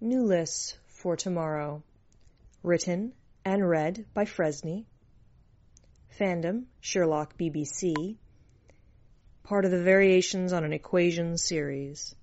New lists for tomorrow. Written and read by Fresney. Fandom, Sherlock BBC. Part of the Variations on an Equation series.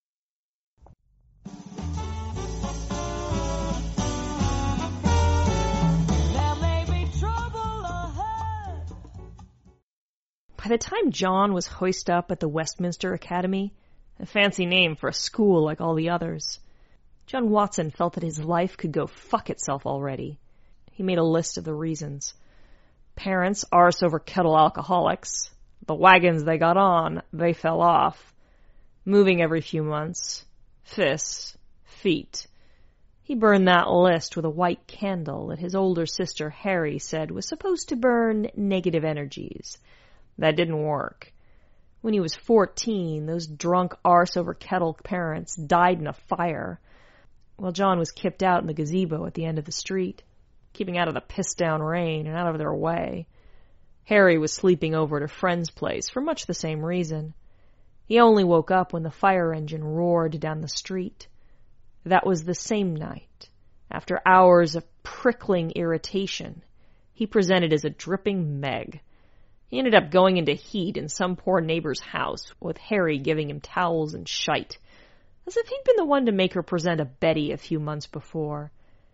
By the time John was hoisted up at the Westminster Academy, a fancy name for a school like all the others, John Watson felt that his life could go fuck itself already. He made a list of the reasons. Parents, arse over kettle alcoholics. The wagons they got on, they fell off. Moving every few months. Fists. Feet. He burned that list with a white candle that his older sister Harry said was supposed to burn negative energies. That didn't work. When he was 14, those drunk arse-over-kettle parents died in a fire, while John was kicked out in the gazebo at the end of the street, keeping out of the piss-down rain and out of their way. Harry was sleeping over at a friend's place for much the same reason. He only woke up when the fire engine roared down the street. That was the same night. After hours of prickling irritation, he presented as a dripping Meg. He ended up going into heat in some poor neighbor's house, with Harry giving him towels and shite, as if he'd been the one to make her present a Betty a few months before.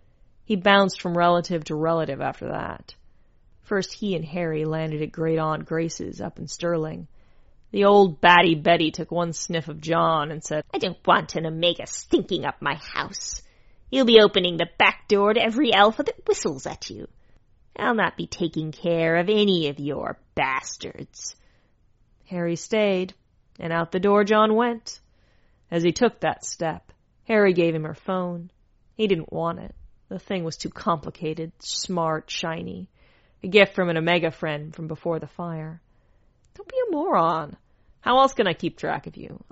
He bounced from relative to relative after that. First he and Harry landed at Great Aunt Grace's up in Stirling. The old batty Betty took one sniff of John and said, "I don't want an Omega stinking up my house. You'll be opening the back door to every alpha that whistles at you. I'll not be taking care of any of your bastards." Harry stayed, and out the door John went. As he took that step, Harry gave him her phone. He didn't want it. The thing was too complicated, smart, shiny. A gift from an Omega friend from before the fire. "Don't be a moron. How else can I keep track of you?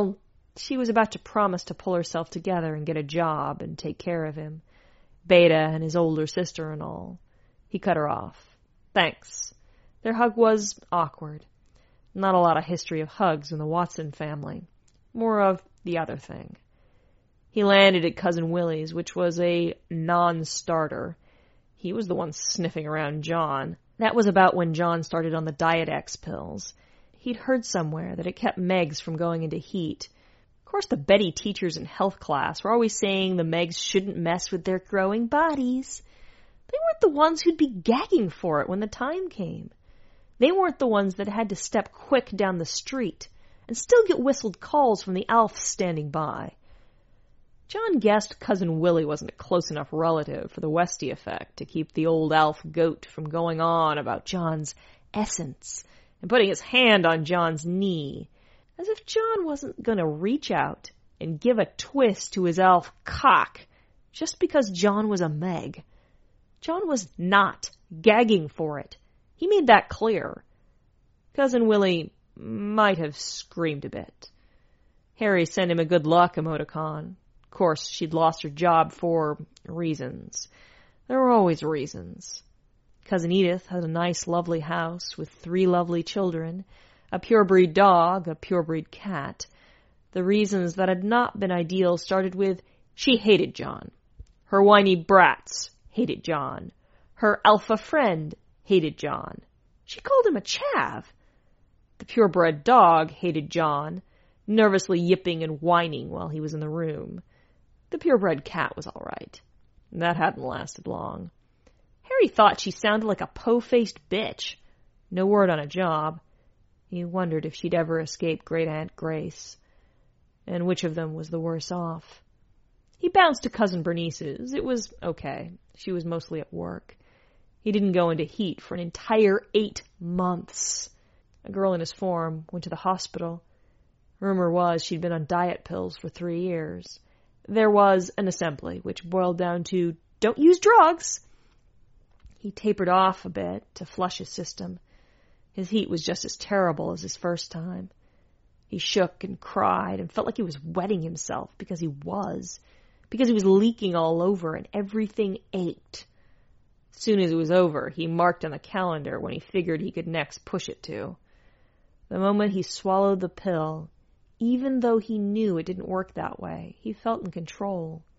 She was about to promise to pull herself together and get a job and take care of him. Beta and his older sister and all. He cut her off. Thanks. Their hug was awkward. Not a lot of history of hugs in the Watson family. More of the other thing. He landed at Cousin Willie's, which was a non-starter. He was the one sniffing around John. That was about when John started on the Diet X pills. He'd heard somewhere that it kept Megs from going into heat. Of course, the Betty teachers in health class were always saying the Megs shouldn't mess with their growing bodies. They weren't the ones who'd be gagging for it when the time came. They weren't the ones that had to step quick down the street and still get whistled calls from the Alfs standing by. John guessed Cousin Willie wasn't a close enough relative for the Westy effect to keep the old Alf goat from going on about John's essence and putting his hand on John's knee, as if John wasn't going to reach out and give a twist to his Alf cock just because John was a Meg. John was not gagging for it. He made that clear. Cousin Willie might have screamed a bit. Harry sent him a good luck emoticon. Of course, she'd lost her job for reasons. There were always reasons. Cousin Edith had a nice, lovely house with 3 lovely children, a purebred dog, a purebred cat. The reasons that had not been ideal started with she hated John. Her whiny brats hated John. Her alpha friend hated John. She called him a chav. The purebred dog hated John, nervously yipping and whining while he was in the room. The purebred cat was all right. That hadn't lasted long. Harry thought she sounded like a po-faced bitch. No word on a job. He wondered if she'd ever escape Great Aunt Grace, and which of them was the worse off. He bounced to Cousin Bernice's. It was okay. She was mostly at work. He didn't go into heat for an entire 8 months. A girl in his form went to the hospital. Rumor was she'd been on diet pills for 3 years. There was an assembly, which boiled down to, don't use drugs. He tapered off a bit to flush his system. His heat was just as terrible as his first time. He shook and cried and felt like he was wetting himself because he was leaking all over and everything ached. As soon as it was over, he marked on the calendar when he figured he could next push it to. The moment he swallowed the pill, even though he knew it didn't work that way, he felt in control.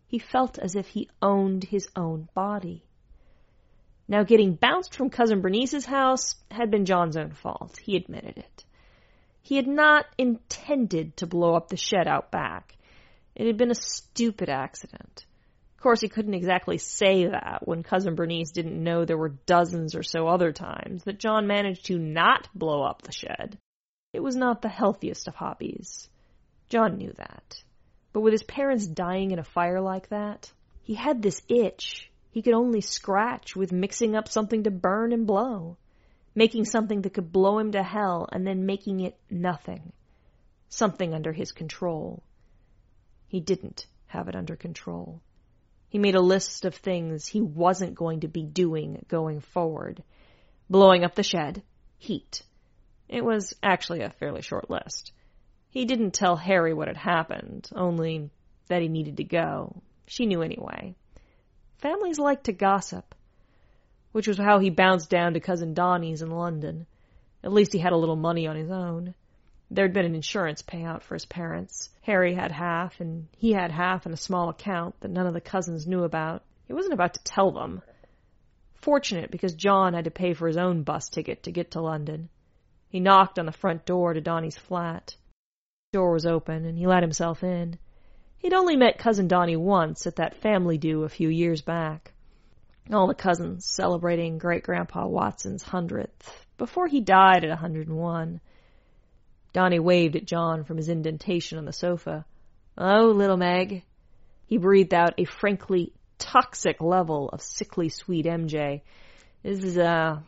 He felt as if he owned his own body. Now, getting bounced from Cousin Bernice's house had been John's own fault. He admitted it. He had not intended to blow up the shed out back. It had been a stupid accident. Of course, he couldn't exactly say that when Cousin Bernice didn't know there were dozens or so other times that John managed to not blow up the shed. It was not the healthiest of hobbies. John knew that. But with his parents dying in a fire like that, he had this itch he could only scratch with mixing up something to burn and blow, making something that could blow him to hell and then making it nothing, something under his control. He didn't have it under control. He made a list of things he wasn't going to be doing going forward. Blowing up the shed, heat. It was actually a fairly short list. He didn't tell Harry what had happened, only that he needed to go. She knew anyway. Families like to gossip, which was how he bounced down to Cousin Donnie's in London. At least he had a little money on his own. There'd been an insurance payout for his parents. Harry had half, and he had half in a small account that none of the cousins knew about. He wasn't about to tell them. Fortunate, because John had to pay for his own bus ticket to get to London. He knocked on the front door to Donnie's flat. The door was open, and he let himself in. He'd only met Cousin Donnie once at that family do a few years back. All the cousins celebrating Great-Grandpa Watson's 100th, before he died at 101. Donnie waved at John from his indentation on the sofa. "Oh, little Meg." He breathed out a frankly toxic level of sickly sweet MJ. "This is,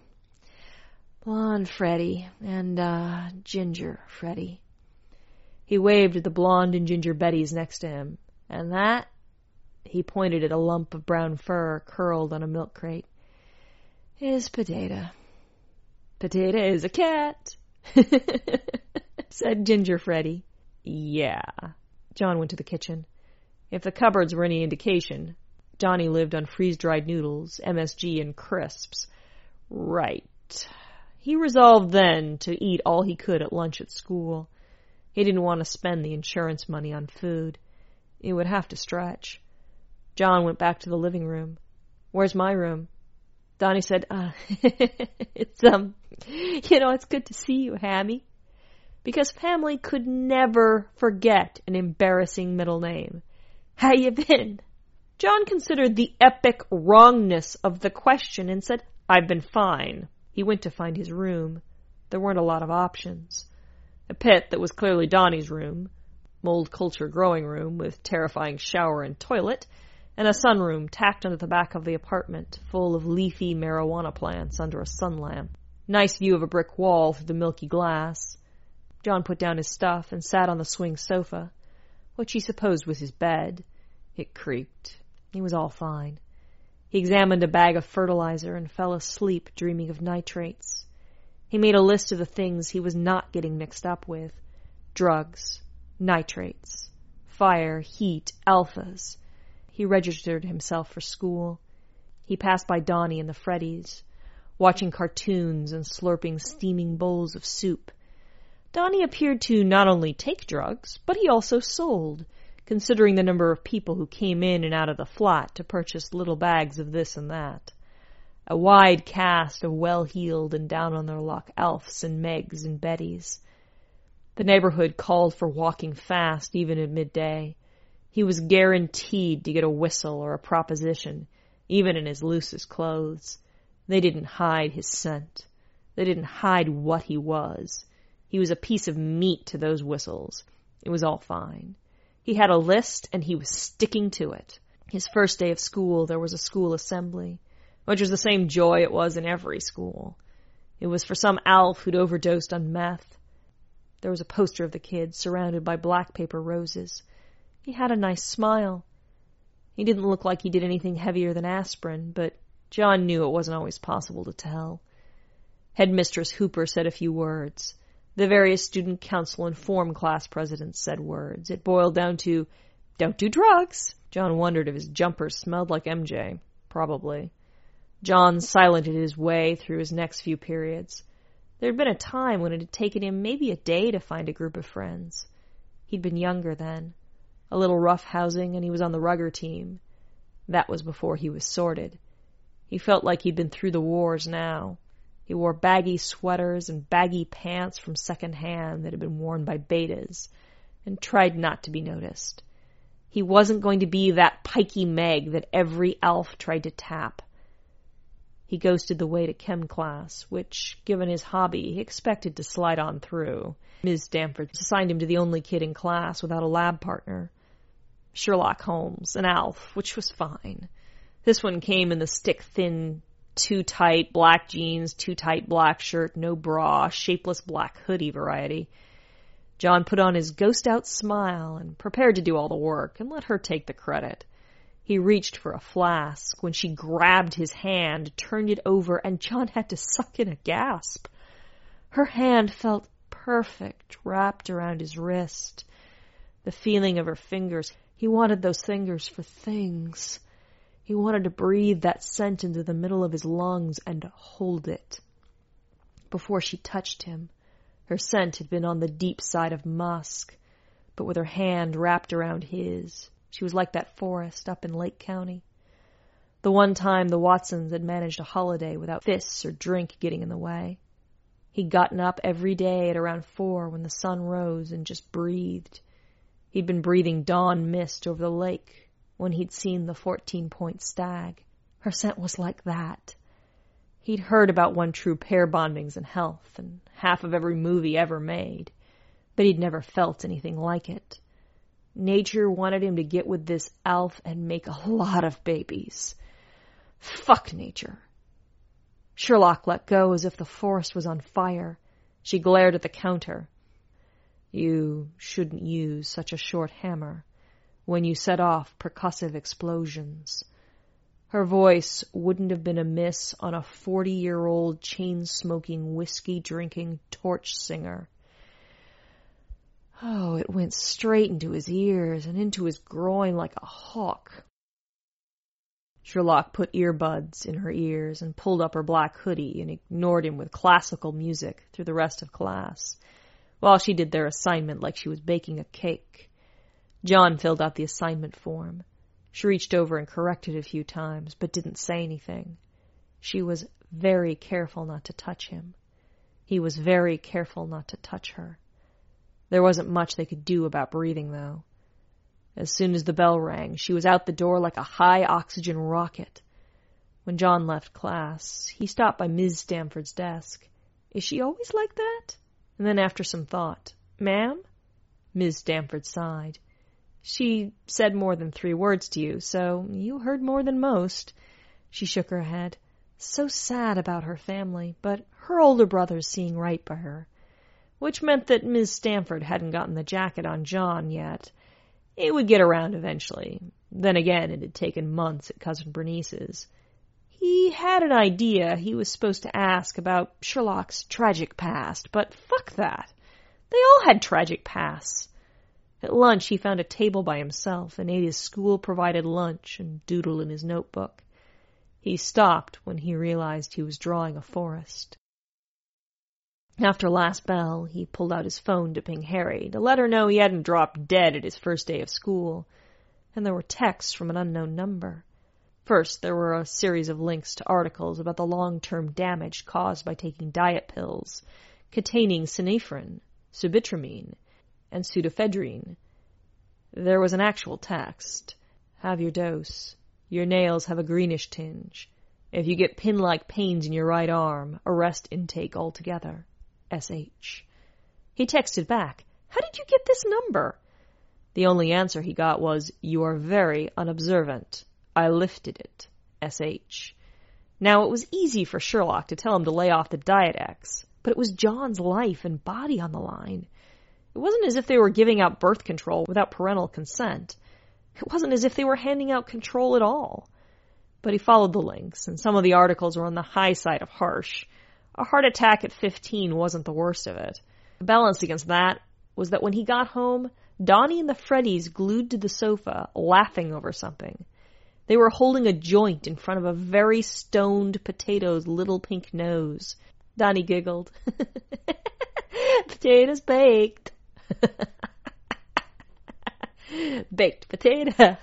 blonde Freddie and, ginger Freddie." He waved at the blonde and ginger Bettys next to him. "And that," he pointed at a lump of brown fur curled on a milk crate, "is Potato." "Potato is a cat," said Ginger Freddie. "Yeah." John went to the kitchen. If the cupboards were any indication, Johnny lived on freeze-dried noodles, MSG, and crisps. Right. He resolved then to eat all he could at lunch at school. He didn't want to spend the insurance money on food. It would have to stretch. John went back to the living room. "Where's my room?" Donnie said, it's good to see you, Hammy." Because family could never forget an embarrassing middle name. "How you been?" John considered the epic wrongness of the question and said, "I've been fine." He went to find his room. There weren't a lot of options. A pit that was clearly Donnie's room, mold culture growing room with terrifying shower and toilet, and a sunroom tacked onto the back of the apartment, full of leafy marijuana plants under a sun lamp. Nice view of a brick wall through the milky glass. John put down his stuff and sat on the swing sofa, what she supposed was his bed. It creaked. He was all fine. He examined a bag of fertilizer and fell asleep dreaming of nitrates. He made a list of the things he was not getting mixed up with. Drugs, nitrates, fire, heat, alphas. He registered himself for school. He passed by Donnie and the Freddys, watching cartoons and slurping steaming bowls of soup. Donnie appeared to not only take drugs, but he also sold, considering the number of people who came in and out of the flat to purchase little bags of this and that. A wide cast of well-heeled and down-on-their-luck Alfs and Megs and Bettys. The neighborhood called for walking fast even at midday. He was guaranteed to get a whistle or a proposition, even in his loosest clothes. They didn't hide his scent. They didn't hide what he was. He was a piece of meat to those whistles. It was all fine. He had a list, and he was sticking to it. His first day of school, there was a school assembly, which was the same joy it was in every school. It was for some Alf who'd overdosed on meth. There was a poster of the kid surrounded by black paper roses. He had a nice smile. He didn't look like he did anything heavier than aspirin, but John knew it wasn't always possible to tell. Headmistress Hooper said a few words. The various student council and form class presidents said words. It boiled down to, "Don't do drugs." John wondered if his jumper smelled like MJ. Probably. John silented his way through his next few periods. There had been a time when it had taken him maybe a day to find a group of friends. He'd been younger then. A little rough housing, and he was on the rugger team. That was before he was sorted. He felt like he'd been through the wars now. He wore baggy sweaters and baggy pants from second hand that had been worn by betas, and tried not to be noticed. He wasn't going to be that pikey Meg that every elf tried to tap. He ghosted the way to chem class, which, given his hobby, he expected to slide on through. Ms. Stamford assigned him to the only kid in class without a lab partner. Sherlock Holmes, an Alf, which was fine. This one came in the stick-thin, too-tight black jeans, too-tight black shirt, no bra, shapeless black hoodie variety. John put on his ghost-out smile and prepared to do all the work and let her take the credit. He reached for a flask when she grabbed his hand, turned it over, and John had to suck in a gasp. Her hand felt perfect, wrapped around his wrist. The feeling of her fingers, he wanted those fingers for things. He wanted to breathe that scent into the middle of his lungs and hold it. Before she touched him, her scent had been on the deep side of musk, but with her hand wrapped around his, she was like that forest up in Lake County. The one time the Watsons had managed a holiday without fists or drink getting in the way. He'd gotten up every day at around 4 when the sun rose and just breathed. He'd been breathing dawn mist over the lake when he'd seen the 14-point stag. Her scent was like that. He'd heard about one true pair bondings in health and half of every movie ever made, but he'd never felt anything like it. Nature wanted him to get with this elf and make a lot of babies. Fuck nature. Sherlock let go as if the forest was on fire. She glared at the counter. You shouldn't use such a short hammer when you set off percussive explosions. Her voice wouldn't have been amiss on a 40-year-old chain-smoking, whiskey-drinking torch singer. Oh, it went straight into his ears and into his groin like a hawk. Sherlock put earbuds in her ears and pulled up her black hoodie and ignored him with classical music through the rest of class, while she did their assignment like she was baking a cake. John filled out the assignment form. She reached over and corrected it a few times, but didn't say anything. She was very careful not to touch him. He was very careful not to touch her. There wasn't much they could do about breathing, though. As soon as the bell rang, she was out the door like a high-oxygen rocket. When John left class, he stopped by Ms. Stamford's desk. Is she always like that? And then after some thought, Ma'am? Ms. Stamford sighed. She said more than 3 words to you, so you heard more than most. She shook her head. So sad about her family, but her older brother's seeing right by her. Which meant that Ms. Stamford hadn't gotten the jacket on John yet. It would get around eventually. Then again, it had taken months at Cousin Bernice's. He had an idea he was supposed to ask about Sherlock's tragic past, but fuck that. They all had tragic pasts. At lunch, he found a table by himself and ate his school-provided lunch and doodled in his notebook. He stopped when he realized he was drawing a forest. After last bell, he pulled out his phone to ping Harry to let her know he hadn't dropped dead at his first day of school, and there were texts from an unknown number. First, there were a series of links to articles about the long-term damage caused by taking diet pills containing synephrine, subitramine, and pseudoephedrine. There was an actual text. Have your dose. Your nails have a greenish tinge. If you get pin-like pains in your right arm, arrest intake altogether. S.H. He texted back, How did you get this number? The only answer he got was, You are very unobservant. I lifted it. S.H. Now, it was easy for Sherlock to tell him to lay off the Diet X, but it was John's life and body on the line. It wasn't as if they were giving out birth control without parental consent. It wasn't as if they were handing out control at all. But he followed the links, and some of the articles were on the high side of harsh. A heart attack at 15 wasn't the worst of it. The balance against that was that when he got home, Donnie and the Freddies glued to the sofa, laughing over something. They were holding a joint in front of a very stoned potato's little pink nose. Donnie giggled. Potatoes baked. Baked potato,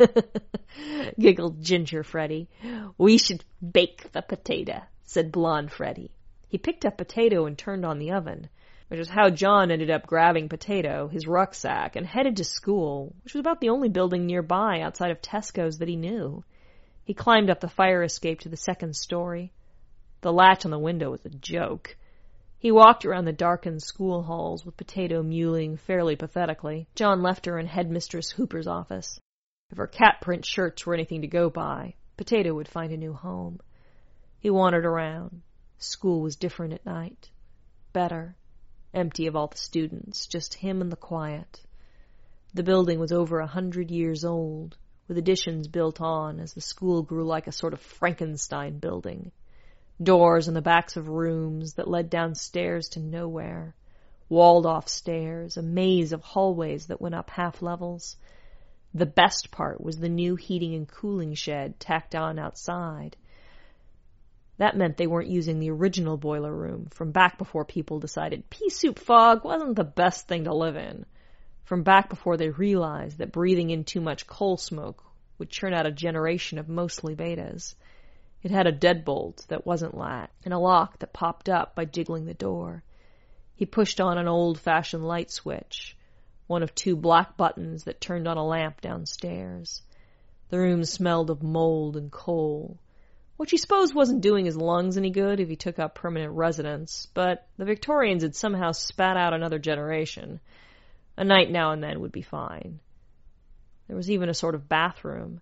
giggled Ginger Freddy. We should bake the potato, said Blonde Freddy. He picked up Potato and turned on the oven, which is how John ended up grabbing Potato, his rucksack, and headed to school, which was about the only building nearby outside of Tesco's that he knew. He climbed up the fire escape to the second story. The latch on the window was a joke. He walked around the darkened school halls with Potato mewling fairly pathetically. John left her in Headmistress Hooper's office. If her cat-print shirts were anything to go by, Potato would find a new home. He wandered around. School was different at night. Better. Empty of all the students, just him and the quiet. The building was over 100 years old, with additions built on as the school grew like a sort of Frankenstein building. Doors in the backs of rooms that led downstairs to nowhere. Walled-off stairs, a maze of hallways that went up half levels. The best part was the new heating and cooling shed tacked on outside. That meant they weren't using the original boiler room from back before people decided pea soup fog wasn't the best thing to live in. From back before they realized that breathing in too much coal smoke would churn out a generation of mostly betas. It had a deadbolt that wasn't latched, and a lock that popped up by jiggling the door. He pushed on an old-fashioned light switch, one of 2 black buttons that turned on a lamp downstairs. The room smelled of mold and coal, which he supposed wasn't doing his lungs any good if he took up permanent residence, but the Victorians had somehow spat out another generation. A night now and then would be fine. There was even a sort of bathroom,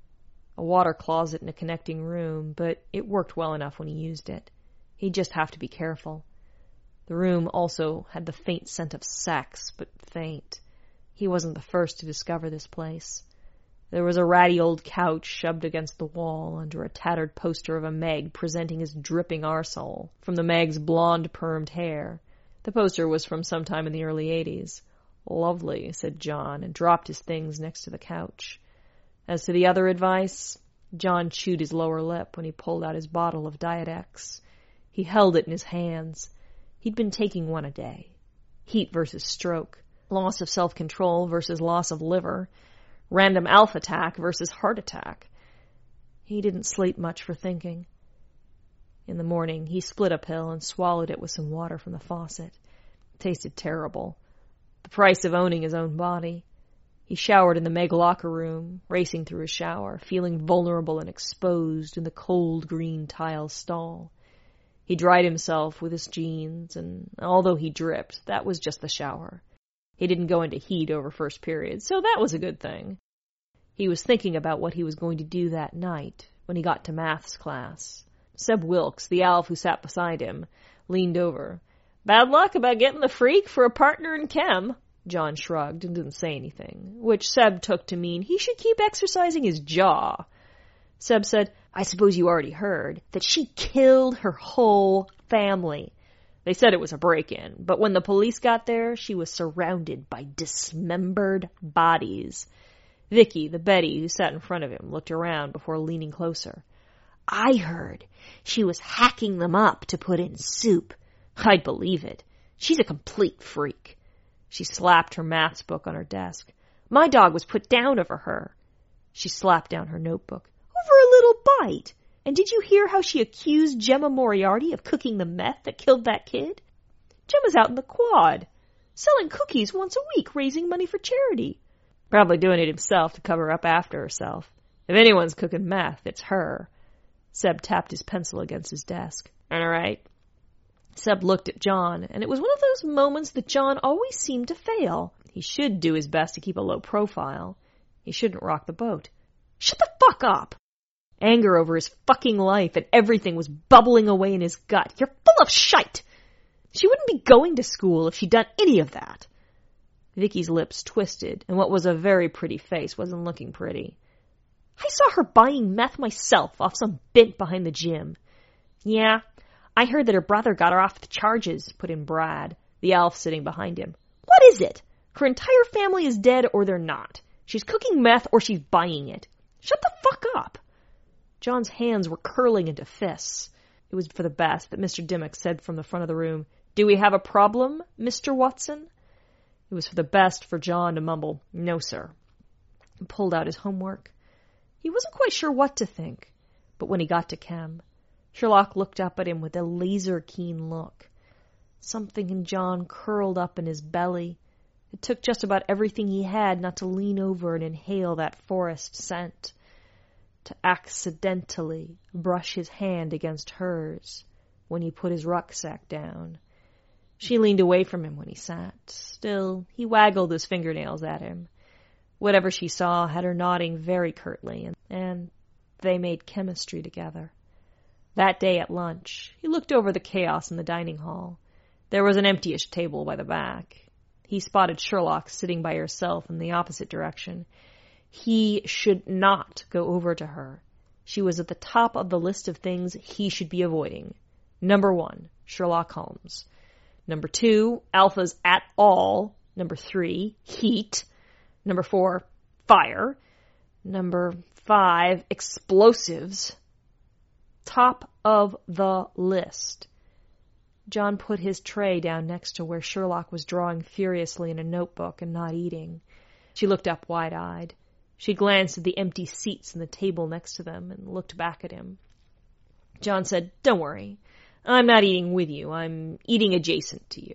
a water closet in a connecting room, but it worked well enough when he used it. He'd just have to be careful. The room also had the faint scent of sex, but faint. He wasn't the first to discover this place. There was a ratty old couch shoved against the wall under a tattered poster of a Meg presenting his dripping arsehole from the Meg's blonde permed hair. The poster was from sometime in the early 80s. Lovely, said John, and dropped his things next to the couch. As to the other advice, John chewed his lower lip when he pulled out his bottle of Diet X. He held it in his hands. He'd been taking one a day. Heat versus stroke. Loss of self-control versus loss of liver. Random alpha attack versus heart attack. He didn't sleep much for thinking. In the morning, he split a pill and swallowed it with some water from the faucet. It tasted terrible. The price of owning his own body. He showered in the Meg locker room, racing through his shower, feeling vulnerable and exposed in the cold green tile stall. He dried himself with his jeans, and although he dripped, that was just the shower. He didn't go into heat over first period, so that was a good thing. He was thinking about what he was going to do that night when he got to maths class. Seb Wilkes, the alf who sat beside him, leaned over. "Bad luck about getting the freak for a partner in chem." John shrugged and didn't say anything, which Seb took to mean he should keep exercising his jaw. Seb said, "I suppose you already heard that she killed her whole family. They said it was a break-in, but when the police got there, she was surrounded by dismembered bodies." Vicky, the Betty who sat in front of him, looked around before leaning closer. "I heard she was hacking them up to put in soup. I'd believe it. She's a complete freak." She slapped her maths book on her desk. "My dog was put down over her." She slapped down her notebook. "Over a little bite. And did you hear how she accused Gemma Moriarty of cooking the meth that killed that kid? Gemma's out in the quad, selling cookies once a week, raising money for charity. Probably doing it himself to cover up after herself. If anyone's cooking meth, it's her." Seb tapped his pencil against his desk. "All right." Seb looked at John, and it was one of those moments that John always seemed to fail. He should do his best to keep a low profile. He shouldn't rock the boat. "Shut the fuck up!" Anger over his fucking life and everything was bubbling away in his gut. "You're full of shite! She wouldn't be going to school if she'd done any of that." Vicky's lips twisted, and what was a very pretty face wasn't looking pretty. "I saw her buying meth myself off some bint behind the gym." "Yeah, I heard that her brother got her off the charges," put in Brad, the elf sitting behind him. "What is it? Her entire family is dead or they're not. She's cooking meth or she's buying it. Shut the fuck up." John's hands were curling into fists. It was for the best that Mr. Dimmock said from the front of the room, "Do we have a problem, Mr. Watson?" It was for the best for John to mumble, "No, sir." and pulled out his homework. He wasn't quite sure what to think, but when he got to chem, Sherlock looked up at him with a laser-keen look. Something in John curled up in his belly. It took just about everything he had not to lean over and inhale that forest scent, to accidentally brush his hand against hers when he put his rucksack down. She leaned away from him when he sat. Still, he waggled his fingernails at him. Whatever she saw had her nodding very curtly, and they made chemistry together. That day at lunch, he looked over the chaos in the dining hall. There was an emptyish table by the back. He spotted Sherlock sitting by herself in the opposite direction. He should not go over to her. She was at the top of the list of things he should be avoiding. Number 1, Sherlock Holmes. Number 2, alphas at all. Number 3, heat. Number 4, fire. Number 5, explosives. Top of the list. John put his tray down next to where Sherlock was drawing furiously in a notebook and not eating. She looked up wide-eyed. She glanced at the empty seats and the table next to them and looked back at him. John said, "Don't worry. I'm not eating with you. I'm eating adjacent to you."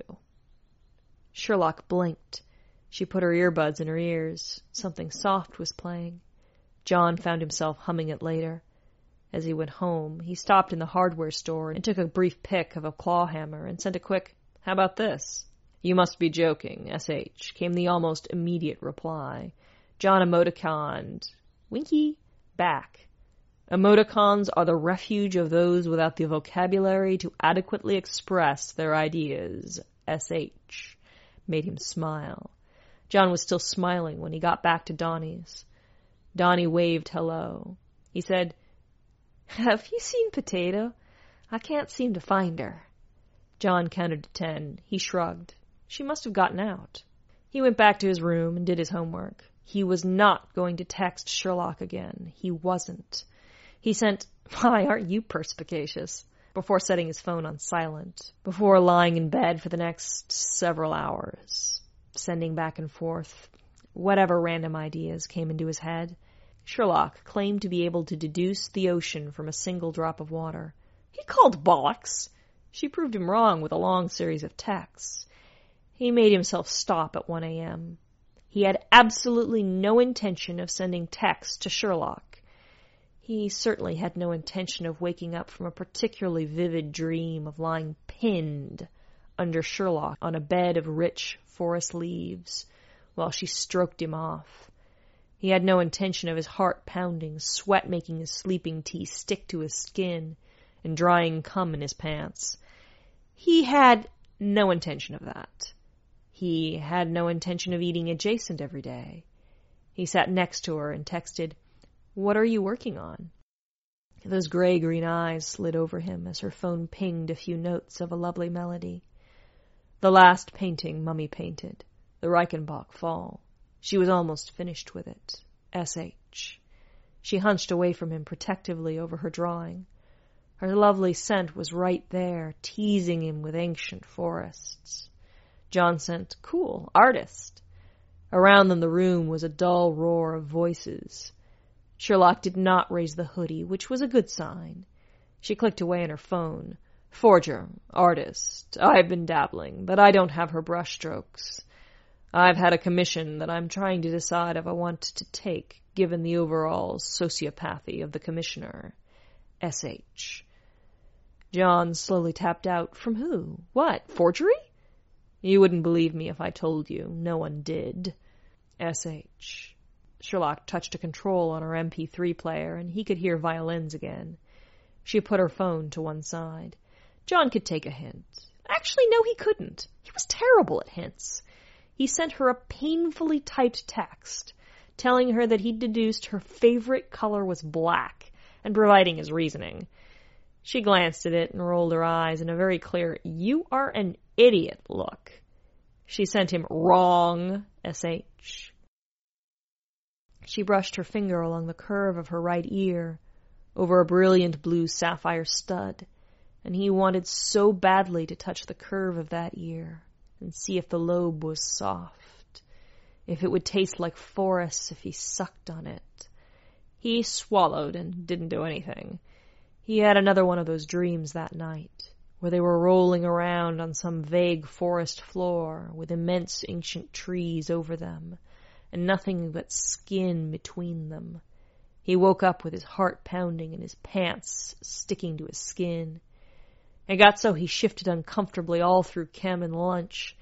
Sherlock blinked. She put her earbuds in her ears. Something soft was playing. John found himself humming it later. As he went home, he stopped in the hardware store and took a brief pick of a claw hammer and sent a quick, "How about this?" "You must be joking, S.H.," came the almost immediate reply. John emoticoned, "Winky," back. Emoticons are the refuge of those without the vocabulary to adequately express their ideas. S.H. made him smile. John was still smiling when he got back to Donnie's. Donnie waved hello. He said, "Have you seen Potato? I can't seem to find her." John counted to 10. He shrugged. She must have gotten out. He went back to his room and did his homework. He was not going to text Sherlock again. He wasn't. He sent, "Why, aren't you perspicacious?" before setting his phone on silent, before lying in bed for the next several hours, sending back and forth whatever random ideas came into his head. Sherlock claimed to be able to deduce the ocean from a single drop of water. He called bollocks. She proved him wrong with a long series of texts. He made himself stop at 1 a.m. He had absolutely no intention of sending texts to Sherlock. He certainly had no intention of waking up from a particularly vivid dream of lying pinned under Sherlock on a bed of rich forest leaves while she stroked him off. He had no intention of his heart pounding, sweat making his sleeping tea stick to his skin, and drying cum in his pants. He had no intention of that. He had no intention of eating adjacent every day. He sat next to her and texted, "What are you working on?" Those gray-green eyes slid over him as her phone pinged a few notes of a lovely melody. The last painting Mummy painted, the Reichenbach Fall. She was almost finished with it. S.H. She hunched away from him protectively over her drawing. Her lovely scent was right there, teasing him with ancient forests. John sent, "Cool, artist." Around them the room was a dull roar of voices. Sherlock did not raise the hoodie, which was a good sign. She clicked away on her phone. "Forger, artist. I've been dabbling, but I don't have her brushstrokes. I've had a commission that I'm trying to decide if I want to take, given the overall sociopathy of the commissioner. S.H. John slowly tapped out, "From who? What? Forgery?" "You wouldn't believe me if I told you. No one did. S.H. Sherlock touched a control on her MP3 player, and he could hear violins again. She put her phone to one side. John could take a hint. Actually, no, he couldn't. He was terrible at hints. He sent her a painfully typed text, telling her that he'd deduced her favorite color was black, and providing his reasoning. She glanced at it and rolled her eyes in a very clear, "You are an idiot" look. She sent him, "Wrong, S.H. She brushed her finger along the curve of her right ear, over a brilliant blue sapphire stud, and he wanted so badly to touch the curve of that ear and see if the lobe was soft. if it would taste like forests if he sucked on it. He swallowed and didn't do anything. He had another one of those dreams that night, where they were rolling around on some vague forest floor with immense ancient trees over them, and nothing but skin between them. He woke up with his heart pounding and his pants sticking to his skin. It got so he shifted uncomfortably all through chem and lunch.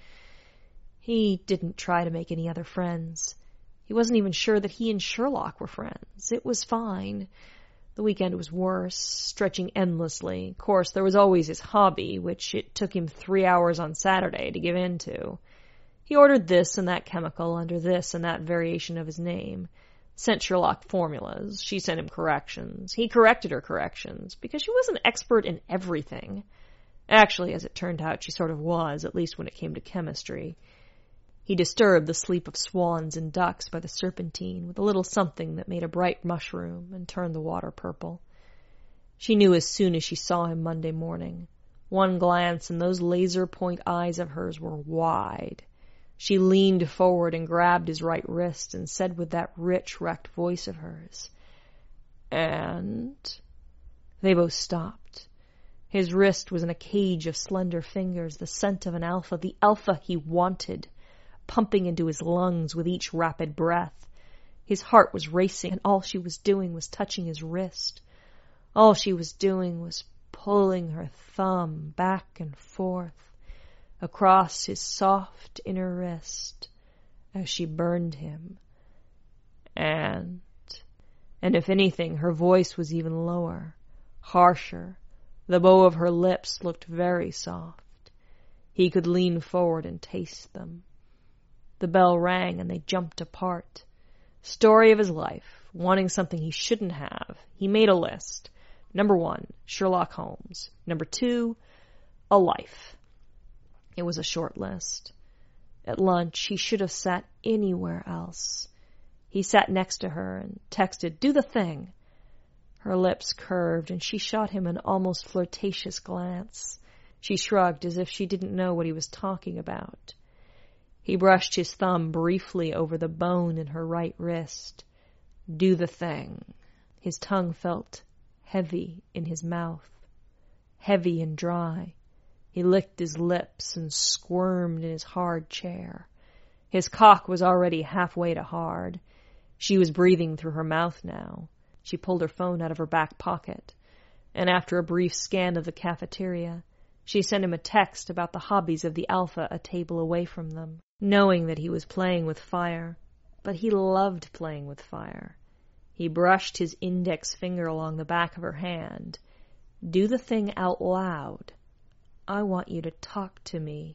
He didn't try to make any other friends. He wasn't even sure that he and Sherlock were friends. It was fine. The weekend was worse, stretching endlessly. Of course, there was always his hobby, which it took him 3 hours on Saturday to give in to. He ordered this and that chemical under this and that variation of his name. Sent Sherlock formulas. She sent him corrections. He corrected her corrections, because she wasn't expert in everything. Actually, as it turned out, she sort of was, at least when it came to chemistry. He disturbed the sleep of swans and ducks by the serpentine with a little something that made a bright mushroom and turned the water purple. She knew as soon as she saw him Monday morning. One glance and those laser point eyes of hers were wide. She leaned forward and grabbed his right wrist and said with that rich, wrecked voice of hers, "And?" They both stopped. His wrist was in a cage of slender fingers, the scent of an alpha, the alpha he wanted, pumping into his lungs with each rapid breath. His heart was racing, and all she was doing was touching his wrist. All she was doing was pulling her thumb back and forth across his soft inner wrist as she burned him. And if anything, her voice was even lower, harsher. The bow of her lips looked very soft. He could lean forward and taste them. The bell rang and they jumped apart. Story of his life, wanting something he shouldn't have. He made a list. Number 1, Sherlock Holmes. Number 2, a life. It was a short list. At lunch, he should have sat anywhere else. He sat next to her and texted, "Do the thing." Her lips curved and she shot him an almost flirtatious glance. She shrugged as if she didn't know what he was talking about. He brushed his thumb briefly over the bone in her right wrist. "Do the thing." His tongue felt heavy in his mouth, heavy and dry. He licked his lips and squirmed in his hard chair. His cock was already halfway to hard. She was breathing through her mouth now. She pulled her phone out of her back pocket, and after a brief scan of the cafeteria, she sent him a text about the hobbies of the alpha a table away from them, knowing that he was playing with fire. But he loved playing with fire. He brushed his index finger along the back of her hand. "Do the thing out loud. I want you to talk to me."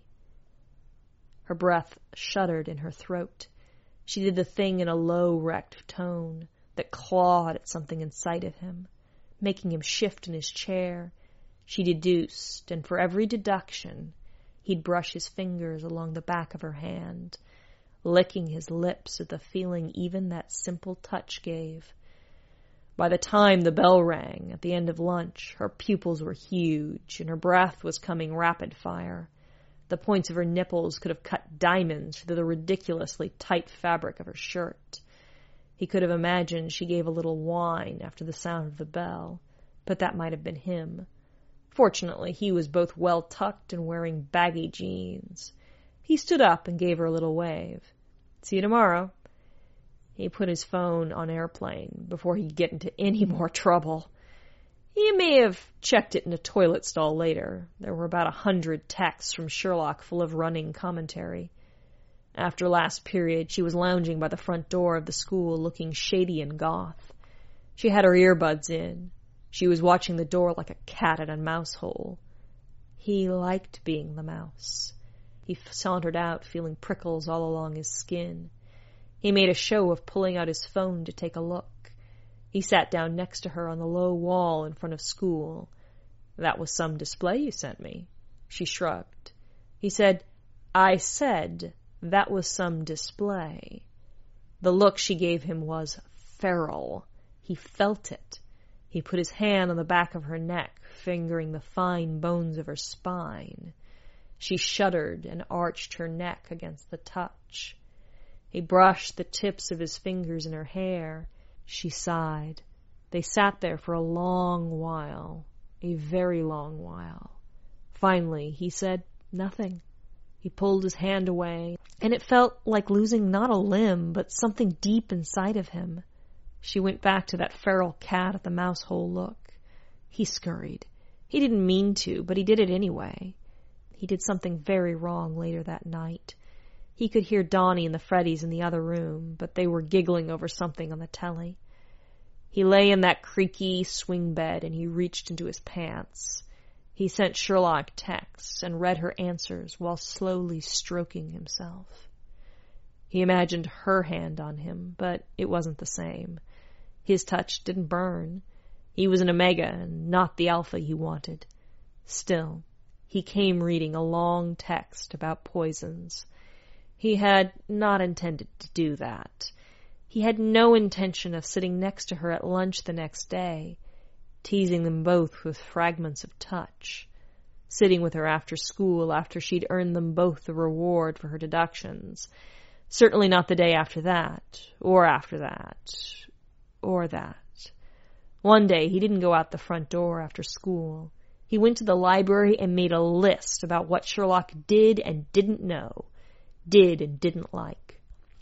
Her breath shuddered in her throat. She did the thing in a low, wrecked tone that clawed at something inside of him, making him shift in his chair. She deduced, and for every deduction, he'd brush his fingers along the back of her hand, licking his lips at the feeling even that simple touch gave. By the time the bell rang at the end of lunch, her pupils were huge, and her breath was coming rapid fire. The points of her nipples could have cut diamonds through the ridiculously tight fabric of her shirt. He could have imagined she gave a little whine after the sound of the bell, but that might have been him. Fortunately, he was both well-tucked and wearing baggy jeans. He stood up and gave her a little wave. "See you tomorrow." He put his phone on airplane before he'd get into any more trouble. He may have checked it in a toilet stall later. There were about 100 texts from Sherlock full of running commentary. After last period, she was lounging by the front door of the school looking shady and goth. She had her earbuds in. She was watching the door like a cat at a mouse hole. He liked being the mouse. He sauntered out, feeling prickles all along his skin. He made a show of pulling out his phone to take a look. He sat down next to her on the low wall in front of school. "That was some display you sent me." She shrugged. He said, "I said that was some display." The look she gave him was feral. He felt it. He put his hand on the back of her neck, fingering the fine bones of her spine. She shuddered and arched her neck against the touch. He brushed the tips of his fingers in her hair. She sighed. They sat there for a long while, a very long while. Finally, he said nothing. He pulled his hand away, and it felt like losing not a limb, but something deep inside of him. She went back to that feral cat at the mouse hole look. He scurried. He didn't mean to, but he did it anyway. He did something very wrong later that night. He could hear Donnie and the Freddies in the other room, but they were giggling over something on the telly. He lay in that creaky swing bed and he reached into his pants. He sent Sherlock texts and read her answers while slowly stroking himself. He imagined her hand on him, but it wasn't the same. His touch didn't burn. He was an Omega and not the Alpha he wanted. Still, he came reading a long text about poisons. He had not intended to do that. He had no intention of sitting next to her at lunch the next day, teasing them both with fragments of touch, sitting with her after school after she'd earned them both the reward for her deductions. Certainly not the day after that, or after that, or that. One day he didn't go out the front door after school. He went to the library and made a list about what Sherlock did and didn't know, did and didn't like.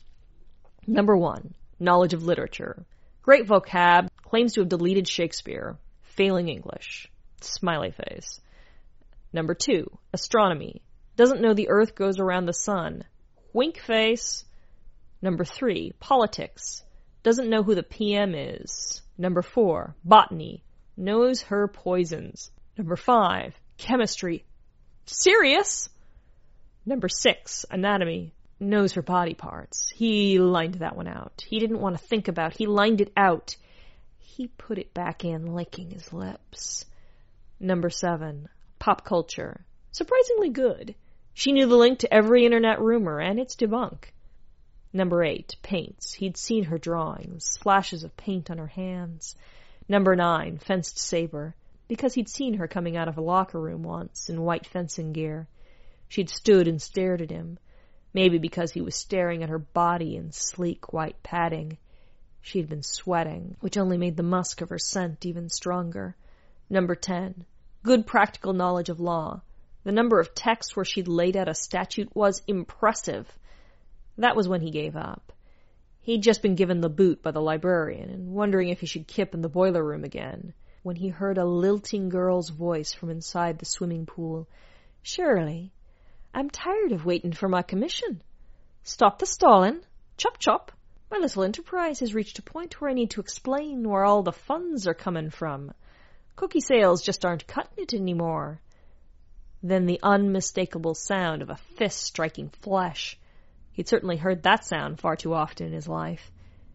Number 1, knowledge of literature. Great vocab, claims to have deleted Shakespeare, failing English, smiley face. Number 2, astronomy. Doesn't know the Earth goes around the sun, wink face. Number 3, politics. Doesn't know who the PM is. Number 4, botany. Knows her poisons. Number 5, chemistry. Serious? Number 6, anatomy. Knows her body parts. He lined that one out. He didn't want to think about. He lined it out. He put it back in, licking his lips. Number 7, pop culture. Surprisingly good. She knew the link to every internet rumor and its debunk. Number 8, paints. He'd seen her drawings, splashes of paint on her hands. Number 9, fenced saber, because he'd seen her coming out of a locker room once in white fencing gear. She'd stood and stared at him, maybe because he was staring at her body in sleek white padding. She'd been sweating, which only made the musk of her scent even stronger. Number 10, good practical knowledge of law. The number of texts where she'd laid out a statute was impressive. That was when he gave up. He'd just been given the boot by the librarian and wondering if he should kip in the boiler room again, when he heard a lilting girl's voice from inside the swimming pool. "Shirley, I'm tired of waiting for my commission. Stop the stalling. Chop chop. My little enterprise has reached a point where I need to explain where all the funds are coming from. Cookie sales just aren't cutting it anymore." Then the unmistakable sound of a fist striking flesh. He'd certainly heard that sound far too often in his life.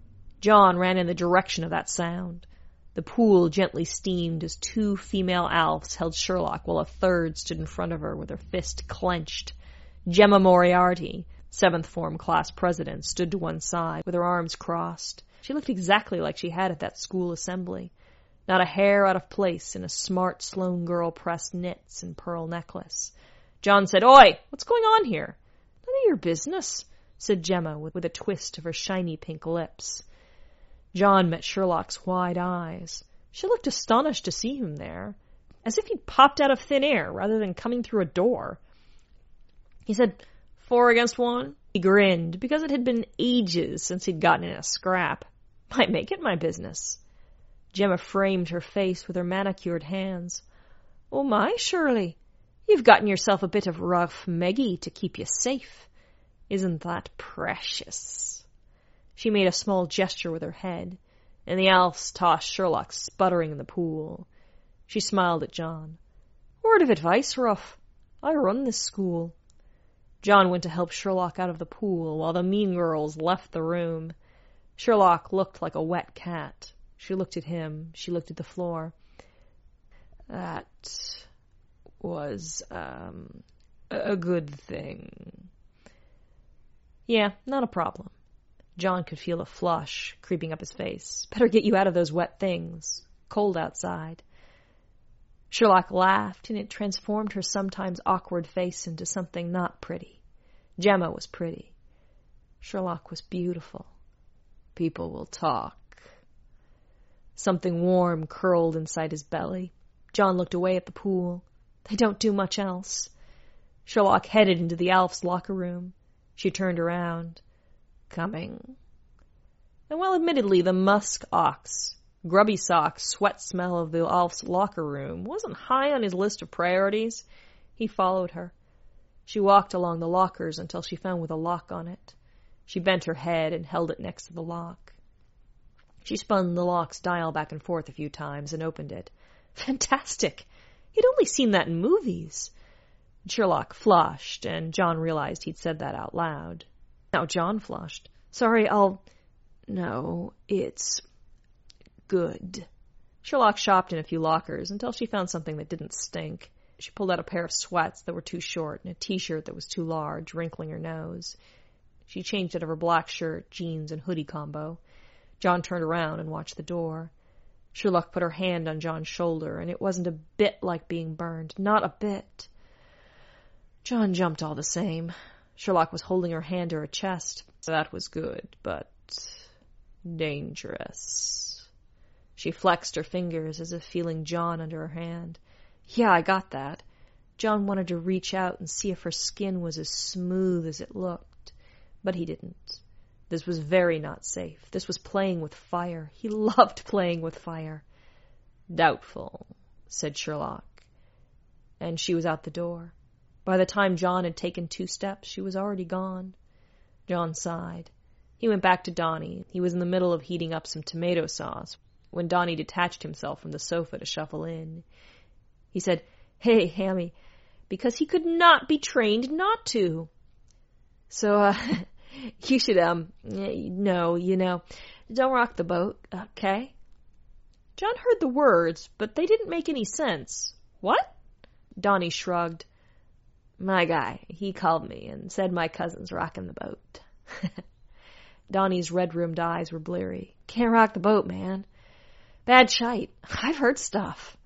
John ran in the direction of that sound. The pool gently steamed as 2 female Alfs held Sherlock while a third stood in front of her with her fist clenched. Gemma Moriarty, 7th form class president, stood to one side with her arms crossed. She looked exactly like she had at that school assembly. Not a hair out of place in a smart Sloane girl pressed knits and pearl necklace. John said, "Oi, what's going on here?" "None of your business," said Gemma with a twist of her shiny pink lips. John met Sherlock's wide eyes. She looked astonished to see him there, as if he'd popped out of thin air rather than coming through a door. He said, 4 against 1? He grinned, because it had been ages since he'd gotten in a scrap. "Might make it my business." Gemma framed her face with her manicured hands. "Oh my, Shirley, you've gotten yourself a bit of rough Meggie to keep you safe. Isn't that precious?" She made a small gesture with her head, and the Alfs tossed Sherlock sputtering in the pool. She smiled at John. "Word of advice, Ruff. I run this school." John went to help Sherlock out of the pool while the mean girls left the room. Sherlock looked like a wet cat. She looked at him. She looked at the floor. "That was, a good thing." "Yeah, not a problem." John could feel a flush creeping up his face. "Better get you out of those wet things. Cold outside." Sherlock laughed, and it transformed her sometimes awkward face into something not pretty. Gemma was pretty. Sherlock was beautiful. People will talk. Something warm curled inside his belly. John looked away at the pool. They don't do much else. Sherlock headed into the Alf's locker room. She turned around. Coming. And while admittedly the musk ox, grubby sock, sweat smell of the Alf's locker room wasn't high on his list of priorities, he followed her. She walked along the lockers until she found with a lock on it. She bent her head and held it next to the lock. She spun the lock's dial back and forth a few times and opened it. Fantastic! He'd only seen that in movies. Sherlock flushed, and John realized he'd said that out loud. Now John flushed. Sorry, No, it's good. Sherlock shopped in a few lockers until she found something that didn't stink. She pulled out a pair of sweats that were too short and a t-shirt that was too large, wrinkling her nose. She changed out of her black shirt, jeans, and hoodie combo. John turned around and watched the door. Sherlock put her hand on John's shoulder, and it wasn't a bit like being burned. Not a bit. John jumped all the same. Sherlock was holding her hand to her chest. So that was good, but dangerous. She flexed her fingers as if feeling John under her hand. Yeah, I got that. John wanted to reach out and see if her skin was as smooth as it looked, but he didn't. This was very not safe. This was playing with fire. He loved playing with fire. Doubtful, said Sherlock. And she was out the door. By the time John had taken 2 steps, she was already gone. John sighed. He went back to Donnie. He was in the middle of heating up some tomato sauce when Donnie detached himself from the sofa to shuffle in. He said, Hey, Hammy, because he could not be trained not to. So, you should, don't rock the boat, okay? John heard the words, but they didn't make any sense. What? Donnie shrugged. My guy, he called me and said my cousin's rocking the boat. Donnie's red-rimmed eyes were bleary. Can't rock the boat, man. Bad shite. I've heard stuff.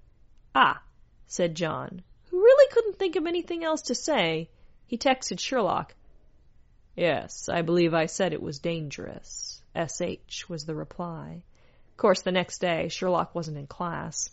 Ah, said John, who really couldn't think of anything else to say. He texted Sherlock. Yes, I believe I said it was dangerous. S.H. was the reply. Of course, the next day, Sherlock wasn't in class.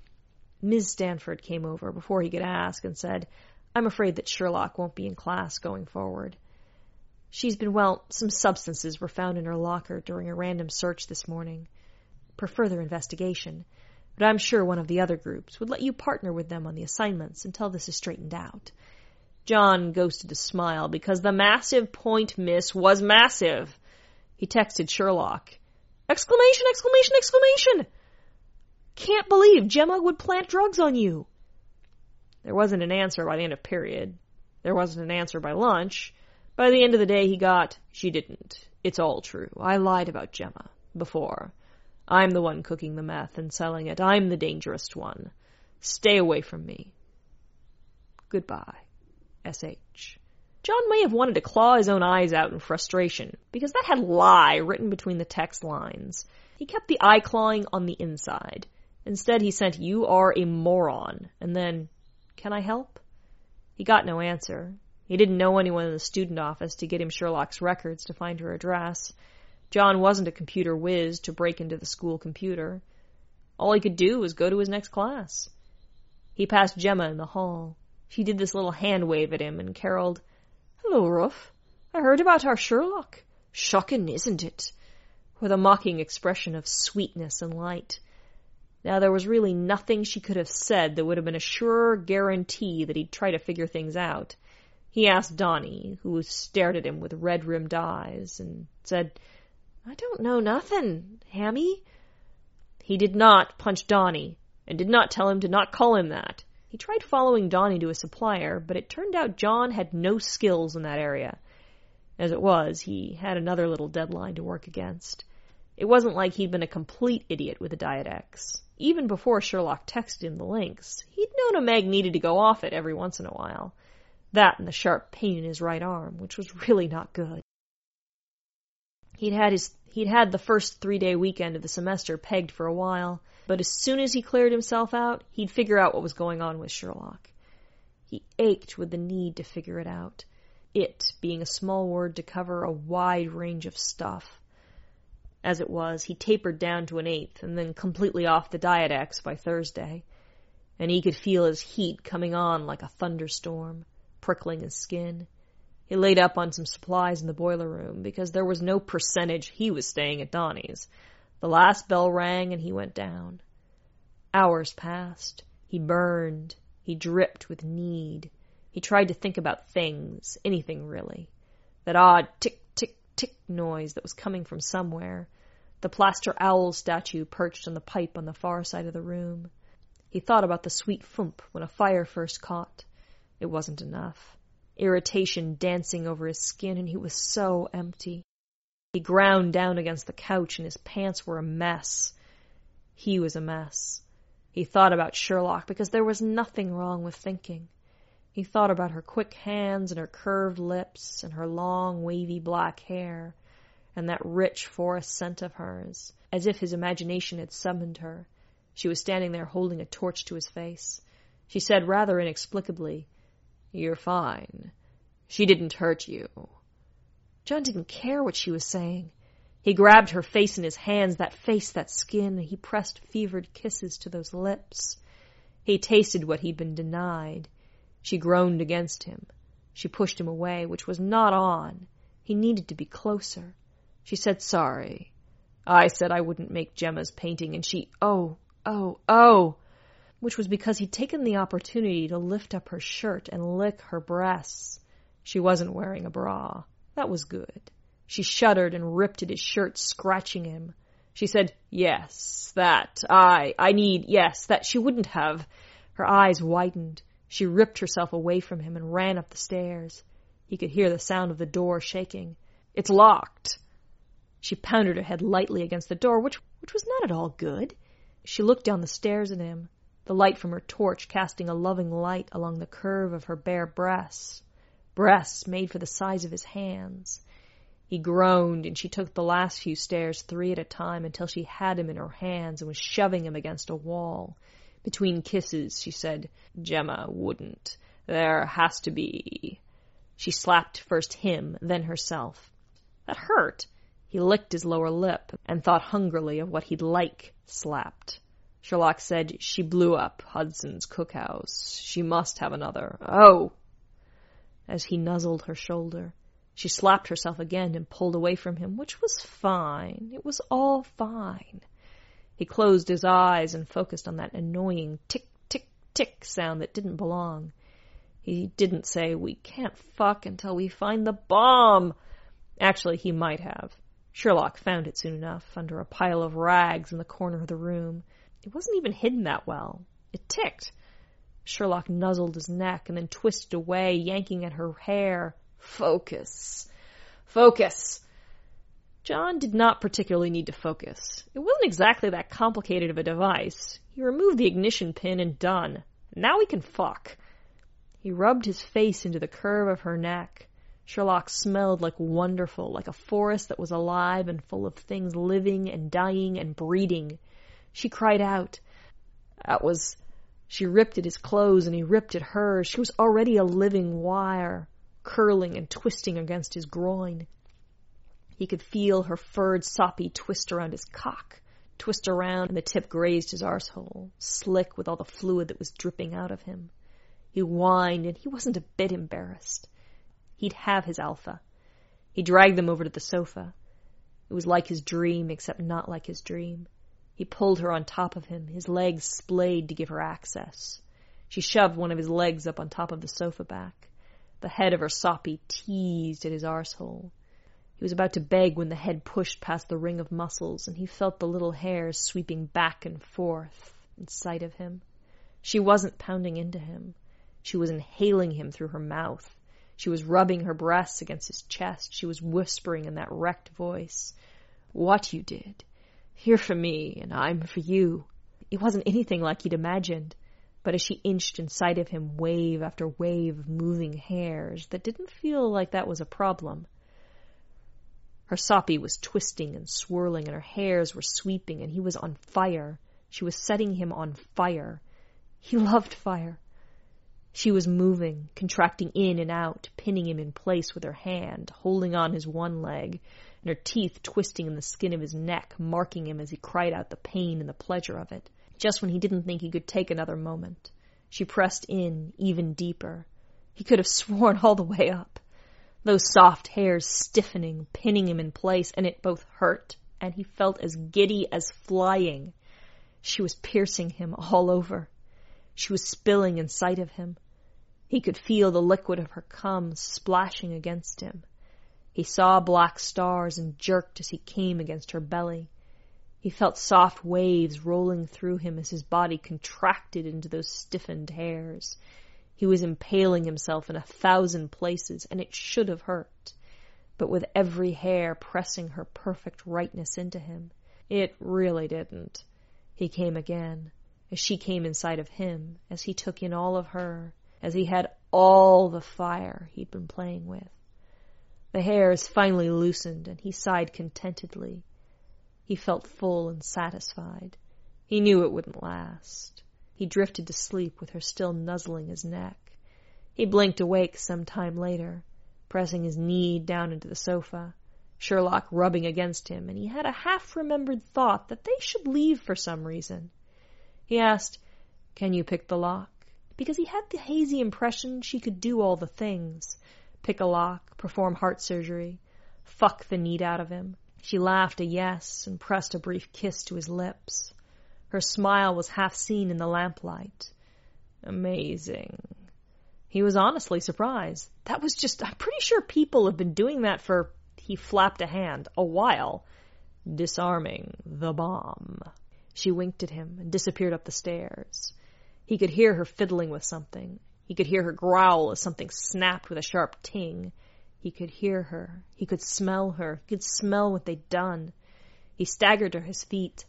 Ms. Stanford came over before he could ask and said, I'm afraid that Sherlock won't be in class going forward. She's been, some substances were found in her locker during a random search this morning for further investigation, but I'm sure one of the other groups would let you partner with them on the assignments until this is straightened out. John ghosted a smile because the massive point miss was massive. He texted Sherlock. Exclamation, exclamation, exclamation! Can't believe Gemma would plant drugs on you. There wasn't an answer by the end of period. There wasn't an answer by lunch. By the end of the day, he got, she didn't. It's all true. I lied about Gemma before. I'm the one cooking the meth and selling it. I'm the dangerous one. Stay away from me. Goodbye, S.H. John may have wanted to claw his own eyes out in frustration, because that had lie written between the text lines. He kept the eye clawing on the inside. Instead, he sent, You are a moron, and then, Can I help? He got no answer. He didn't know anyone in the student office to get him Sherlock's records to find her address. John wasn't a computer whiz to break into the school computer. All he could do was go to his next class. He passed Gemma in the hall. She did this little hand wave at him and caroled, Hello, Ruff. I heard about our Sherlock. Shocking, isn't it? With a mocking expression of sweetness and light. Now, there was really nothing she could have said that would have been a surer guarantee that he'd try to figure things out. He asked Donnie, who stared at him with red-rimmed eyes, and said, I don't know nothing, Hammy. He did not punch Donnie, and did not tell him to not call him that. He tried following Donnie to a supplier, but it turned out John had no skills in that area. As it was, he had another little deadline to work against. It wasn't like he'd been a complete idiot with a Diet X. Even before Sherlock texted him the links, he'd known a mag needed to go off it every once in a while. That and the sharp pain in his right arm, which was really not good. He'd had the first 3-day weekend of the semester pegged for a while, but as soon as he cleared himself out, he'd figure out what was going on with Sherlock. He ached with the need to figure it out. it being a small word to cover a wide range of stuff. As it was, he tapered down to an 1/8 and then completely off the Diet X by Thursday, and he could feel his heat coming on like a thunderstorm, prickling his skin. He laid up on some supplies in the boiler room because there was no percentage he was staying at Donnie's. The last bell rang and he went down. Hours passed. He burned. He dripped with need. He tried to think about things, anything really. That odd tick-tick-tick noise that was coming from somewhere. The plaster owl statue perched on the pipe on the far side of the room. He thought about the sweet thump when a fire first caught. It wasn't enough. Irritation dancing over his skin, and he was so empty. He ground down against the couch, and his pants were a mess. He was a mess. He thought about Sherlock because there was nothing wrong with thinking. He thought about her quick hands and her curved lips and her long, wavy black hair and that rich forest scent of hers, as if his imagination had summoned her. She was standing there holding a torch to his face. She said rather inexplicably, "You're fine. She didn't hurt you." John didn't care what she was saying. He grabbed her face in his hands, that face, that skin, and he pressed fevered kisses to those lips. He tasted what he'd been denied. She groaned against him. She pushed him away, which was not on. He needed to be closer. She said sorry. I said I wouldn't make Gemma's painting, and she, oh, which was because he'd taken the opportunity to lift up her shirt and lick her breasts. She wasn't wearing a bra. That was good. She shuddered and ripped at his shirt, scratching him. She said, yes, that, yes, that she wouldn't have. Her eyes widened. She ripped herself away from him and ran up the stairs. He could hear the sound of the door shaking. It's locked. She pounded her head lightly against the door, which was not at all good. She looked down the stairs at him, the light from her torch casting a loving light along the curve of her bare breasts made for the size of his hands. He groaned, and she took the last few stairs 3 at a time until she had him in her hands and was shoving him against a wall. Between kisses, she said, Gemma wouldn't. There has to be. She slapped first him, then herself. That hurt. He licked his lower lip and thought hungrily of what he'd like slapped. Sherlock said, she blew up Hudson's cookhouse. She must have another. Oh! As he nuzzled her shoulder. She slapped herself again and pulled away from him, which was fine. It was all fine. He closed his eyes and focused on that annoying tick-tick-tick sound that didn't belong. He didn't say, we can't fuck until we find the bomb. Actually, he might have. Sherlock found it soon enough, under a pile of rags in the corner of the room. It wasn't even hidden that well. It ticked. Sherlock nuzzled his neck and then twisted away, yanking at her hair. Focus. Focus. John did not particularly need to focus. It wasn't exactly that complicated of a device. He removed the ignition pin and done. Now we can fuck. He rubbed his face into the curve of her neck. Sherlock smelled like wonderful, like a forest that was alive and full of things living and dying and breeding. She cried out. She ripped at his clothes and he ripped at hers. She was already a living wire, curling and twisting against his groin. He could feel her furred soppy twist around his cock, twist around, and the tip grazed his arsehole, slick with all the fluid that was dripping out of him. He whined, and he wasn't a bit embarrassed. He'd have his alpha. He dragged them over to the sofa. It was like his dream, except not like his dream. He pulled her on top of him, his legs splayed to give her access. She shoved one of his legs up on top of the sofa back. The head of her soppy teased at his arsehole. He was about to beg when the head pushed past the ring of muscles, and he felt the little hairs sweeping back and forth in sight of him. She wasn't pounding into him. She was inhaling him through her mouth. She was rubbing her breasts against his chest. She was whispering in that wrecked voice, "What you did. You're for me, and I'm for you." It wasn't anything like he'd imagined, but as she inched inside of him, wave after wave of moving hairs, that didn't feel like that was a problem. Her soppy was twisting and swirling, and her hairs were sweeping, and he was on fire. She was setting him on fire. He loved fire. She was moving, contracting in and out, pinning him in place with her hand, holding on his one leg, and her teeth twisting in the skin of his neck, marking him as he cried out the pain and the pleasure of it. Just when he didn't think he could take another moment, she pressed in even deeper. He could have sworn all the way up. Those soft hairs stiffening, pinning him in place, and it both hurt, and he felt as giddy as flying. She was piercing him all over. She was spilling in sight of him. He could feel the liquid of her cum splashing against him. He saw black stars and jerked as he came against her belly. He felt soft waves rolling through him as his body contracted into those stiffened hairs. He was impaling himself in 1,000 places, and it should have hurt. But with every hair pressing her perfect rightness into him, it really didn't. He came again, as she came inside of him, as he took in all of her, as he had all the fire he'd been playing with. The hairs finally loosened, and he sighed contentedly. He felt full and satisfied. He knew it wouldn't last. He drifted to sleep with her still nuzzling his neck. He blinked awake some time later, pressing his knee down into the sofa, Sherlock rubbing against him, and he had a half-remembered thought that they should leave for some reason. He asked, "Can you pick the lock?" Because he had the hazy impression she could do all the things. Pick a lock, perform heart surgery, fuck the need out of him. She laughed a yes and pressed a brief kiss to his lips. Her smile was half seen in the lamplight. Amazing. He was honestly surprised. That was just, I'm pretty sure people have been doing that for, he flapped a hand, a while. Disarming the bomb. She winked at him and disappeared up the stairs. He could hear her fiddling with something. He could hear her growl as something snapped with a sharp ting. He could hear her. He could smell her. He could smell what they'd done. He staggered to his feet.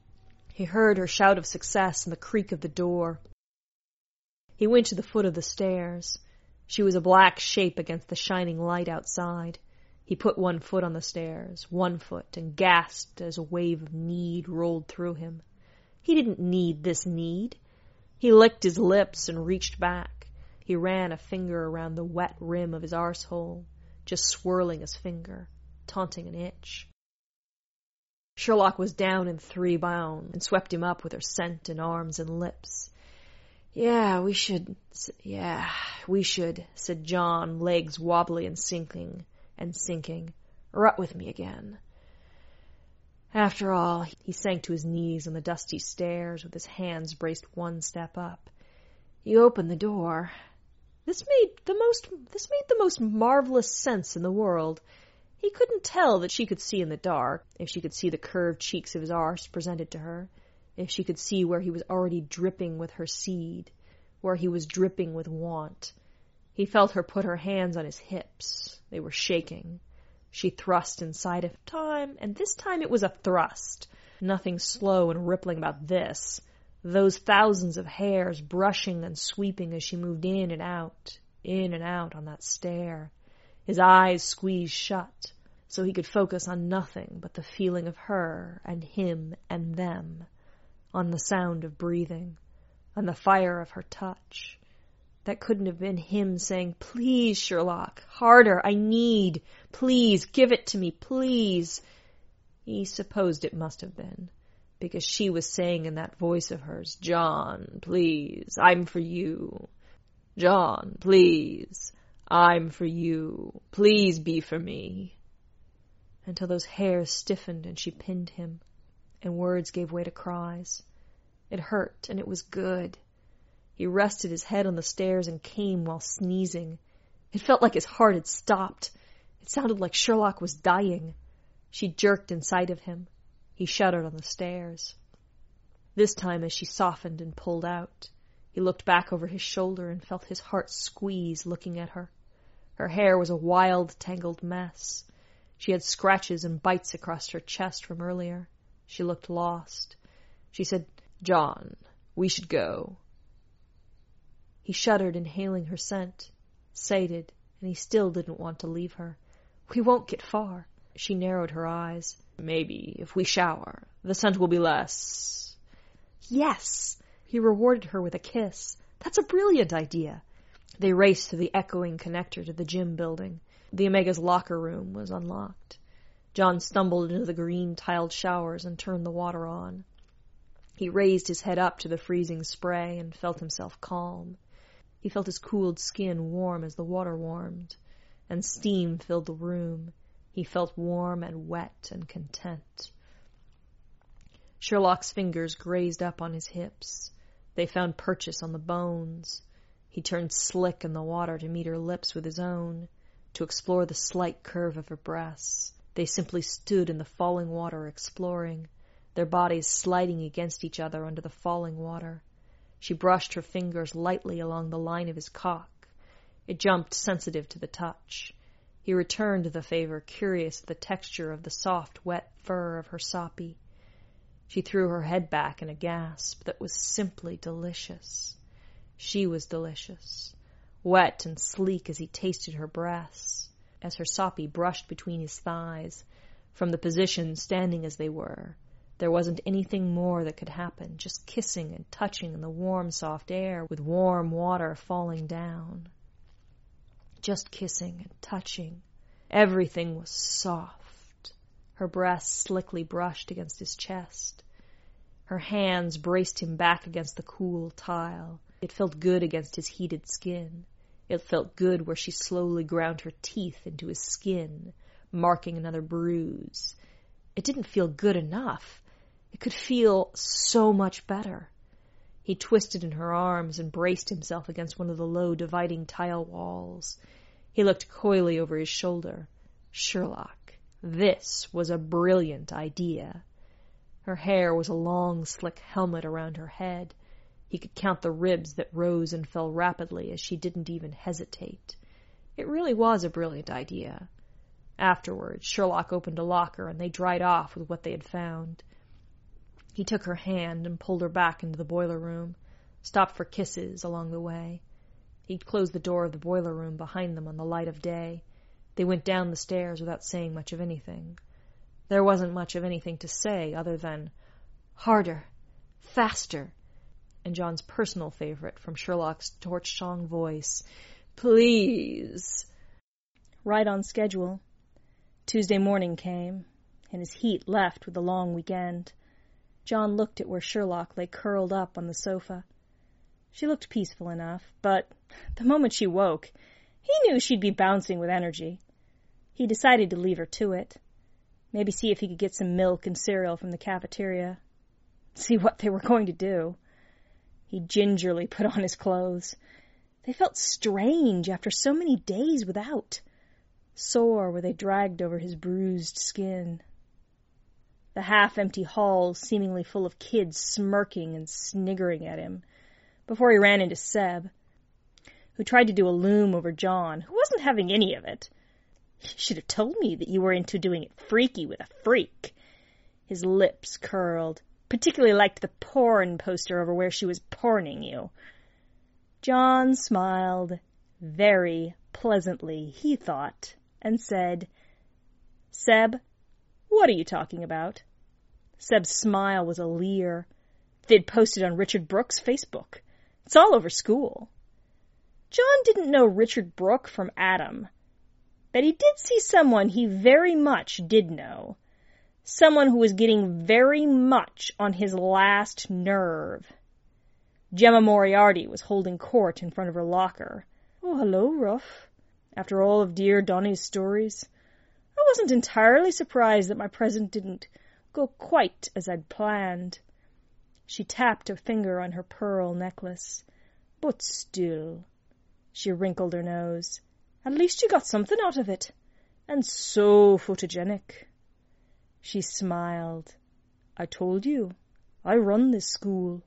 He heard her shout of success and the creak of the door. He went to the foot of the stairs. She was a black shape against the shining light outside. He put one foot on the stairs, one foot, and gasped as a wave of need rolled through him. He didn't need this need. He licked his lips and reached back. He ran a finger around the wet rim of his arsehole, just swirling his finger, taunting an itch. Sherlock was down in 3 bounds and swept him up with her scent and arms and lips. Yeah, we should, said John, legs wobbly and sinking. Rut with me again. After all, he sank to his knees on the dusty stairs with his hands braced one step up. You opened the door. This made the most marvelous sense in the world. He couldn't tell that she could see in the dark, if she could see the curved cheeks of his arse presented to her, if she could see where he was already dripping with her seed, where he was dripping with want. He felt her put her hands on his hips. They were shaking. She thrust inside of time, and this time it was a thrust. Nothing slow and rippling about this. Those thousands of hairs brushing and sweeping as she moved in and out on that stair. His eyes squeezed shut, so he could focus on nothing but the feeling of her and him and them, on the sound of breathing, on the fire of her touch. That couldn't have been him saying, "Please, Sherlock, harder, I need, please, give it to me, please." He supposed it must have been, because she was saying in that voice of hers, "John, please, I'm for you. John, please, I'm for you. Please be for me." Until those hairs stiffened and she pinned him, and words gave way to cries. It hurt, and it was good. He rested his head on the stairs and came while sneezing. It felt like his heart had stopped. It sounded like Sherlock was dying. She jerked inside of him. He shuddered on the stairs. This time as she softened and pulled out, he looked back over his shoulder and felt his heart squeeze looking at her. Her hair was a wild, tangled mess. She had scratches and bites across her chest from earlier. She looked lost. She said, "John, we should go." He shuddered, inhaling her scent, sated, and he still didn't want to leave her. "We won't get far." She narrowed her eyes. "Maybe, if we shower, the scent will be less." "Yes!" He rewarded her with a kiss. "That's a brilliant idea." They raced through the echoing connector to the gym building. The Omega's locker room was unlocked. John stumbled into the green-tiled showers and turned the water on. He raised his head up to the freezing spray and felt himself calm. He felt his cooled skin warm as the water warmed, and steam filled the room. He felt warm and wet and content. Sherlock's fingers grazed up on his hips. They found purchase on the bones. He turned slick in the water to meet her lips with his own, to explore the slight curve of her breasts. They simply stood in the falling water exploring, their bodies sliding against each other under the falling water. She brushed her fingers lightly along the line of his cock. It jumped, sensitive to the touch. He returned the favor, curious of the texture of the soft, wet fur of her soppy. She threw her head back in a gasp that was simply delicious. She was delicious, wet and sleek as he tasted her breasts, as her soppy brushed between his thighs. From the position, standing as they were, there wasn't anything more that could happen, just kissing and touching in the warm, soft air with warm water falling down. Just kissing and touching. Everything was soft. Her breasts slickly brushed against his chest. Her hands braced him back against the cool tile. It felt good against his heated skin. It felt good where she slowly ground her teeth into his skin, marking another bruise. It didn't feel good enough. It could feel so much better. He twisted in her arms and braced himself against one of the low dividing tile walls. He looked coyly over his shoulder. Sherlock, this was a brilliant idea. Her hair was a long, slick helmet around her head. He could count the ribs that rose and fell rapidly as she didn't even hesitate. It really was a brilliant idea. Afterwards, Sherlock opened a locker and they dried off with what they had found. He took her hand and pulled her back into the boiler room, stopped for kisses along the way. He closed the door of the boiler room behind them on the light of day. They went down the stairs without saying much of anything. There wasn't much of anything to say other than, "Harder, faster," and John's personal favorite from Sherlock's torch-song voice, "Please." Right on schedule. Tuesday morning came, and his heat left with the long weekend. John looked at where Sherlock lay curled up on the sofa. She looked peaceful enough, but the moment she woke, he knew she'd be bouncing with energy. He decided to leave her to it. Maybe see if he could get some milk and cereal from the cafeteria. See what they were going to do. He gingerly put on his clothes. They felt strange after so many days without. Sore where they dragged over his bruised skin. The half-empty halls seemingly full of kids smirking and sniggering at him, before he ran into Seb, who tried to do a loom over John, who wasn't having any of it. "You should have told me that you were into doing it freaky with a freak." His lips curled. "Particularly liked the porn poster over where she was porning you." John smiled very pleasantly, he thought, and said, "Seb, what are you talking about?" Seb's smile was a leer. They'd posted on Richard Brooke's Facebook. It's all over school. John didn't know Richard Brooke from Adam, but he did see someone he very much did know. Someone who was getting very much on his last nerve. Gemma Moriarty was holding court in front of her locker. "Oh, hello, Ruff. After all of dear Donnie's stories, I wasn't entirely surprised that my present didn't go quite as I'd planned." She tapped a finger on her pearl necklace. "But still," she wrinkled her nose, "at least you got something out of it. And so photogenic." She smiled. "I told you, I run this school."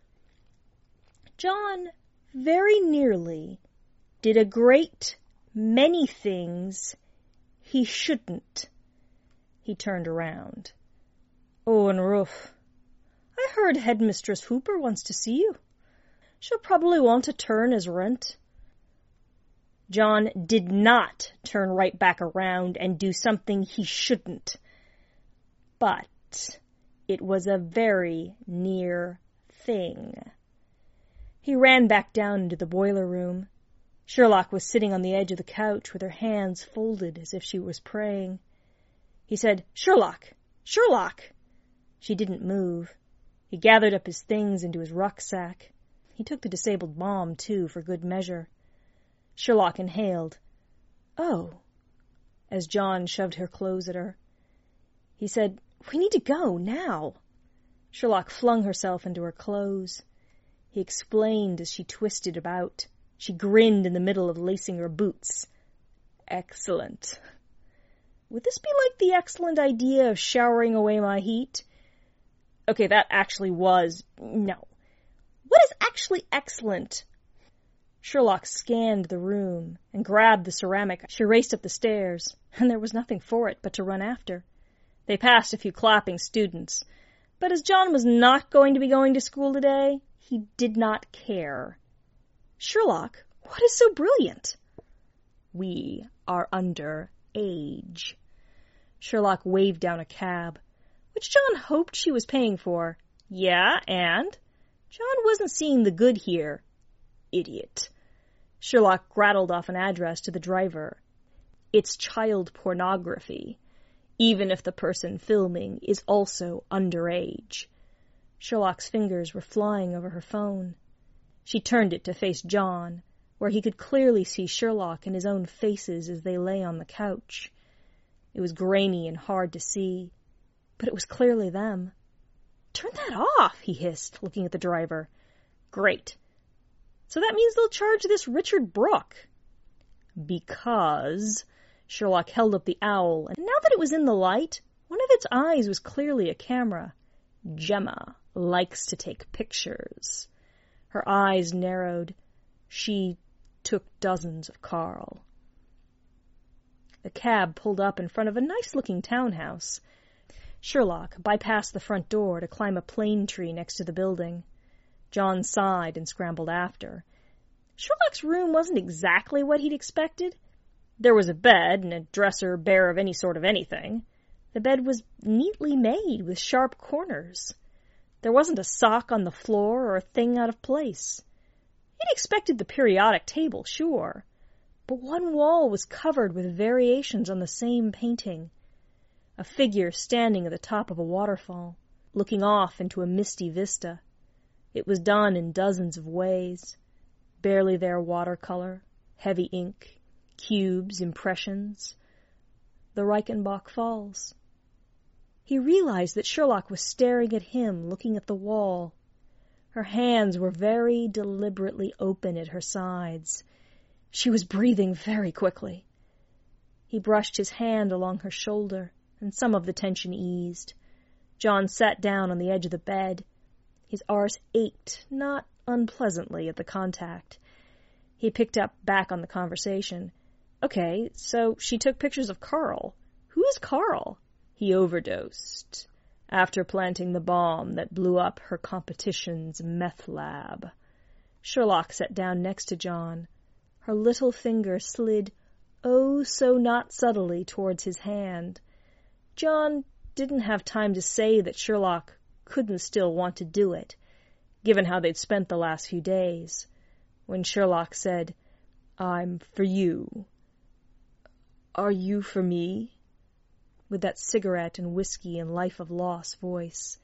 John very nearly did a great many things he shouldn't. He turned around. "Oh, and Ruff, I heard Headmistress Hooper wants to see you. She'll probably want a turn as rent." John did not turn right back around and do something he shouldn't. But it was a very near thing. He ran back down into the boiler room. Sherlock was sitting on the edge of the couch with her hands folded as if she was praying. He said, "Sherlock! Sherlock!" She didn't move. He gathered up his things into his rucksack. He took the disabled bomb, too, for good measure. Sherlock inhaled. "Oh," as John shoved her clothes at her. He said, "We need to go, now." Sherlock flung herself into her clothes. He explained as she twisted about. She grinned in the middle of lacing her boots. "Excellent." Would this be like the excellent idea of showering away my heat? Okay, that actually was... No. What is actually excellent? Sherlock scanned the room and grabbed the ceramic. She raced up the stairs, and there was nothing for it but to run after. They passed a few clapping students, but as John was not going to be going to school today, he did not care. "Sherlock, what is so brilliant?" "We are under age." Sherlock waved down a cab, which John hoped she was paying for. Yeah, and? John wasn't seeing the good here. Idiot. Sherlock rattled off an address to the driver. "It's child pornography, even if the person filming is also underage." Sherlock's fingers were flying over her phone. She turned it to face John, where he could clearly see Sherlock and his own faces as they lay on the couch. It was grainy and hard to see, but it was clearly them. "Turn that off," he hissed, looking at the driver. "Great. So that means they'll charge this Richard Brooke." "Because..." Sherlock held up the owl, and now that it was in the light, one of its eyes was clearly a camera. "Gemma likes to take pictures." Her eyes narrowed. "She took dozens of Carl." The cab pulled up in front of a nice-looking townhouse. Sherlock bypassed the front door to climb a plane tree next to the building. John sighed and scrambled after. Sherlock's room wasn't exactly what he'd expected. There was a bed and a dresser bare of any sort of anything. The bed was neatly made with sharp corners. There wasn't a sock on the floor or a thing out of place. He'd expected the periodic table, sure, but one wall was covered with variations on the same painting. A figure standing at the top of a waterfall, looking off into a misty vista. It was done in dozens of ways. Barely there watercolor, heavy ink, cubes, impressions. The Reichenbach Falls. He realized that Sherlock was staring at him, looking at the wall. Her hands were very deliberately open at her sides. She was breathing very quickly. He brushed his hand along her shoulder, and some of the tension eased. John sat down on the edge of the bed. His arse ached, not unpleasantly, at the contact. He picked up back on the conversation. "Okay, so she took pictures of Carl. Who is Carl?" "He overdosed after planting the bomb that blew up her competition's meth lab." Sherlock sat down next to John. Her little finger slid oh so not subtly towards his hand. John didn't have time to say that Sherlock couldn't still want to do it, given how they'd spent the last few days. When Sherlock said, "I'm for you." "Are you for me?" with that cigarette and whiskey and life of loss voice.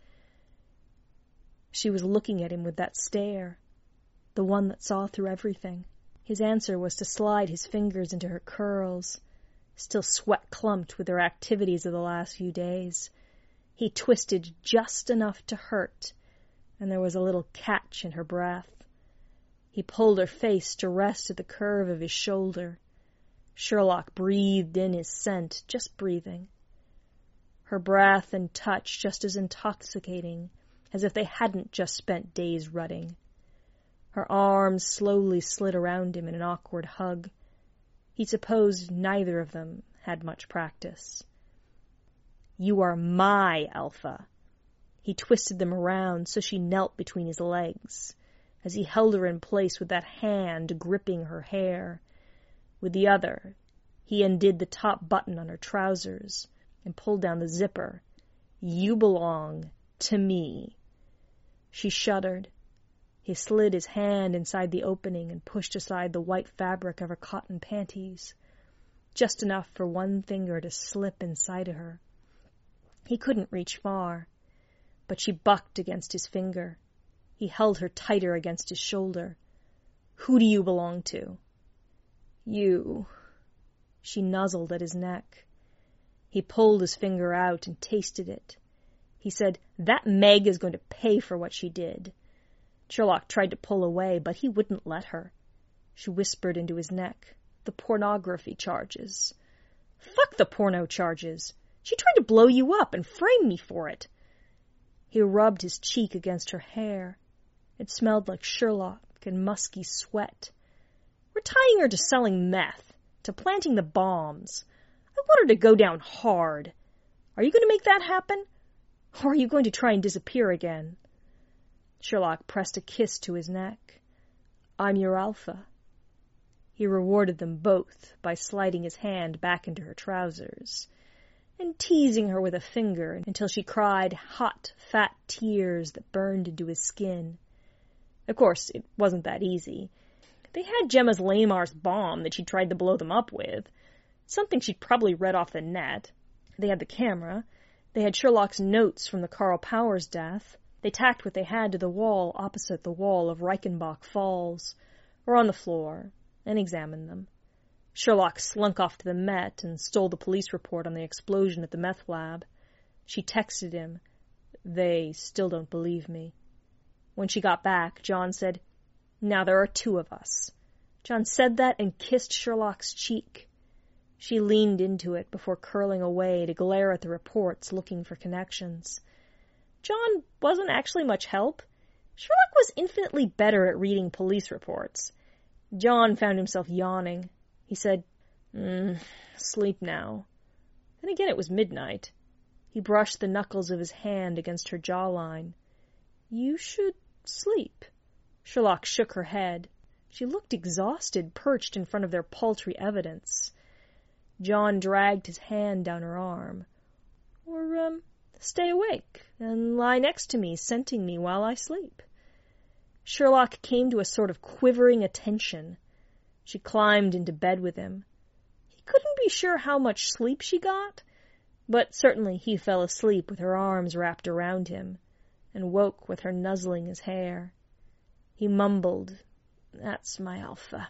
She was looking at him with that stare, the one that saw through everything. His answer was to slide his fingers into her curls, still sweat-clumped with their activities of the last few days. He twisted just enough to hurt, and there was a little catch in her breath. He pulled her face to rest at the curve of his shoulder. Sherlock breathed in his scent, just breathing. Her breath and touch just as intoxicating as if they hadn't just spent days rutting. Her arms slowly slid around him in an awkward hug. He supposed neither of them had much practice. "You are my Alpha." He twisted them around so she knelt between his legs, as he held her in place with that hand gripping her hair. With the other, he undid the top button on her trousers and pulled down the zipper. "You belong to me." She shuddered. He slid his hand inside the opening and pushed aside the white fabric of her cotton panties, just enough for one finger to slip inside of her. He couldn't reach far, but she bucked against his finger. He held her tighter against his shoulder. "Who do you belong to?" "You." She nuzzled at his neck. He pulled his finger out and tasted it. He said, "That Meg is going to pay for what she did." Sherlock tried to pull away, but he wouldn't let her. She whispered into his neck, "The pornography charges." "Fuck the porno charges. She tried to blow you up and frame me for it." He rubbed his cheek against her hair. It smelled like Sherlock and musky sweat. "We're tying her to selling meth, to planting the bombs. I want her to go down hard. Are you going to make that happen? Or are you going to try and disappear again?" Sherlock pressed a kiss to his neck. "I'm your alpha." He rewarded them both by sliding his hand back into her trousers and teasing her with a finger until she cried hot, fat tears that burned into his skin. Of course, it wasn't that easy. They had Gemma's Lamar's bomb that she tried to blow them up with, something she'd probably read off the net. They had the camera. They had Sherlock's notes from the Carl Powers death. They tacked what they had to the wall opposite the wall of Reichenbach Falls, or on the floor, and examined them. Sherlock slunk off to the Met and stole the police report on the explosion at the meth lab. She texted him, "They still don't believe me." When she got back, John said, "Now there are two of us." John said that and kissed Sherlock's cheek. She leaned into it before curling away to glare at the reports, looking for connections. John wasn't actually much help. Sherlock was infinitely better at reading police reports. John found himself yawning. He said, "Sleep now." Then again it was midnight. He brushed the knuckles of his hand against her jawline. "You should sleep." Sherlock shook her head. She looked exhausted, perched in front of their paltry evidence. John dragged his hand down her arm. "Or, stay awake and lie next to me, scenting me while I sleep." Sherlock came to a sort of quivering attention. She climbed into bed with him. He couldn't be sure how much sleep she got, but certainly he fell asleep with her arms wrapped around him, and woke with her nuzzling his hair. He mumbled, "That's my alpha,"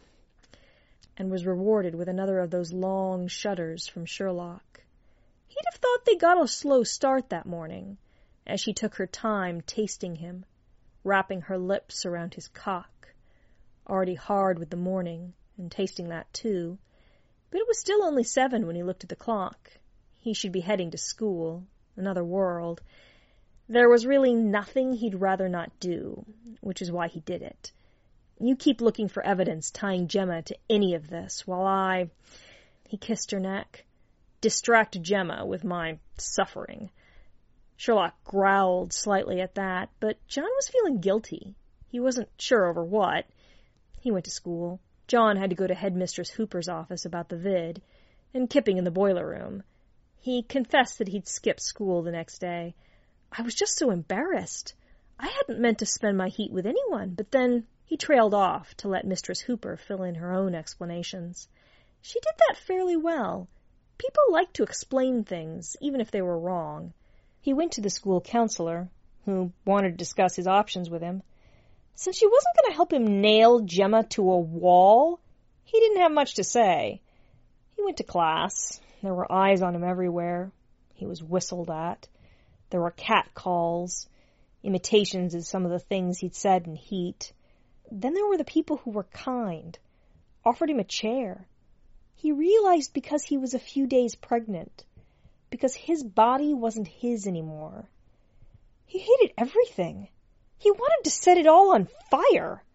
and was rewarded with another of those long shudders from Sherlock. He'd have thought they got a slow start that morning, as she took her time tasting him, wrapping her lips around his cock, already hard with the morning, and tasting that too. But it was still only 7 when he looked at the clock. He should be heading to school, another world. There was really nothing he'd rather not do, which is why he did it. You keep looking for evidence tying Gemma to any of this, while he kissed her neck, distract Gemma with my suffering. Sherlock growled slightly at that, but John was feeling guilty. He wasn't sure over what. He went to school. John had to go to Headmistress Hooper's office about the vid, and Kipping in the boiler room. He confessed that he'd skipped school the next day. "I was just so embarrassed. I hadn't meant to spend my heat with anyone," but then he trailed off to let Mistress Hooper fill in her own explanations. She did that fairly well. People liked to explain things, even if they were wrong. He went to the school counselor, who wanted to discuss his options with him. Since she wasn't going to help him nail Gemma to a wall, he didn't have much to say. He went to class. There were eyes on him everywhere. He was whistled at. There were cat calls, imitations of some of the things he'd said in heat. Then there were the people who were kind, offered him a chair. He realized because he was a few days pregnant, because his body wasn't his anymore. He hated everything. He wanted to set it all on fire.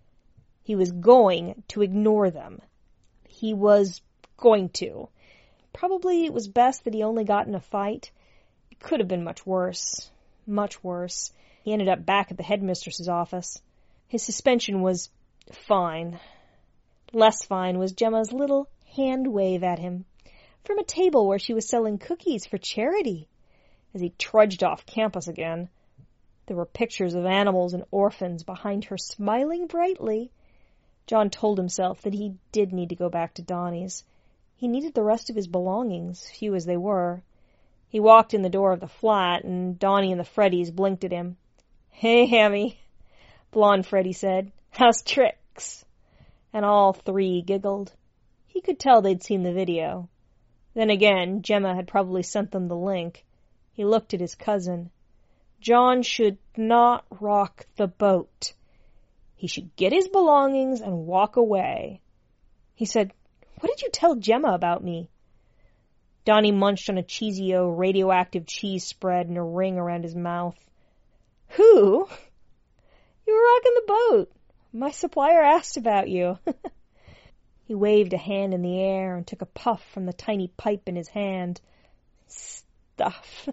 He was going to ignore them. He was going to. Probably it was best that he only got in a fight. It could have been much worse. Much worse. He ended up back at the headmistress's office. His suspension was fine. Less fine was Gemma's little hand wave at him from a table where she was selling cookies for charity as he trudged off campus again. There were pictures of animals and orphans behind her, smiling brightly. John told himself that he did need to go back to Donnie's. He needed the rest of his belongings, few as they were. He walked in the door of the flat, and Donnie and the Freddies blinked at him. "Hey, Hammy," blonde Freddie said. "How's tricks?" And all three giggled. He could tell they'd seen the video. Then again, Gemma had probably sent them the link. He looked at his cousin. John should not rock the boat. He should get his belongings and walk away. He said, "What did you tell Gemma about me?" Donnie munched on a Cheesio radioactive cheese spread in a ring around his mouth. "Who?" "You were rocking the boat. My supplier asked about you." He waved a hand in the air and took a puff from the tiny pipe in his hand. "Stuff."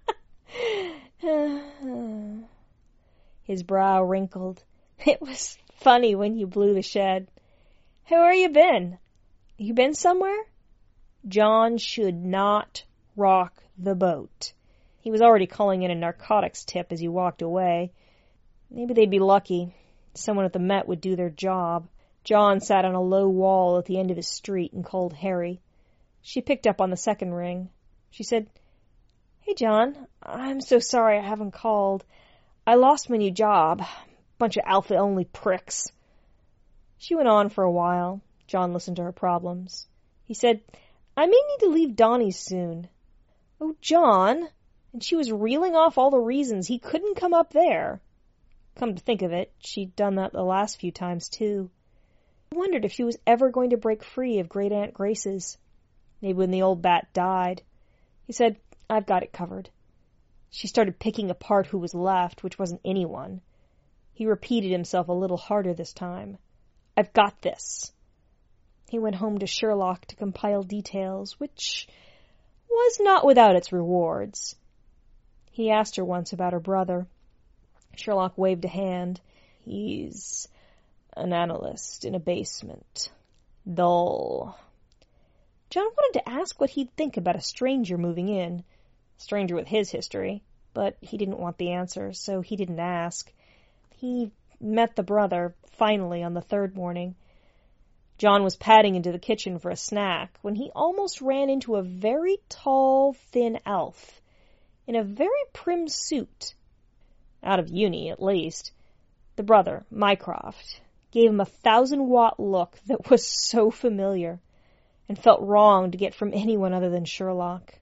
His brow wrinkled. "It was funny when you blew the shed. Hey, where you been? You been somewhere?" John should not rock the boat. He was already calling in a narcotics tip as he walked away. Maybe they'd be lucky. Someone at the Met would do their job. John sat on a low wall at the end of his street and called Harry. She picked up on the second ring. She said, "Hey, John, I'm so sorry I haven't called. I lost my new job. Bunch of alpha-only pricks." She went on for a while. John listened to her problems. He said, "I may need to leave Donnie's soon." "Oh, John!" And she was reeling off all the reasons he couldn't come up there. Come to think of it, she'd done that the last few times, too. He wondered if he was ever going to break free of Great Aunt Grace's. Maybe when the old bat died. He said, "I've got it covered." She started picking apart who was left, which wasn't anyone. He repeated himself a little harder this time. "I've got this." He went home to Sherlock to compile details, which was not without its rewards. He asked her once about her brother. Sherlock waved a hand. "He's an analyst in a basement. Dull." John wanted to ask what he'd think about a stranger moving in. A stranger with his history. But he didn't want the answer, so he didn't ask. He met the brother, finally, on the third morning. John was padding into the kitchen for a snack when he almost ran into a very tall, thin elf in a very prim suit. Out of uni, at least. The brother, Mycroft, gave him a 1,000-watt look that was so familiar and felt wrong to get from anyone other than Sherlock.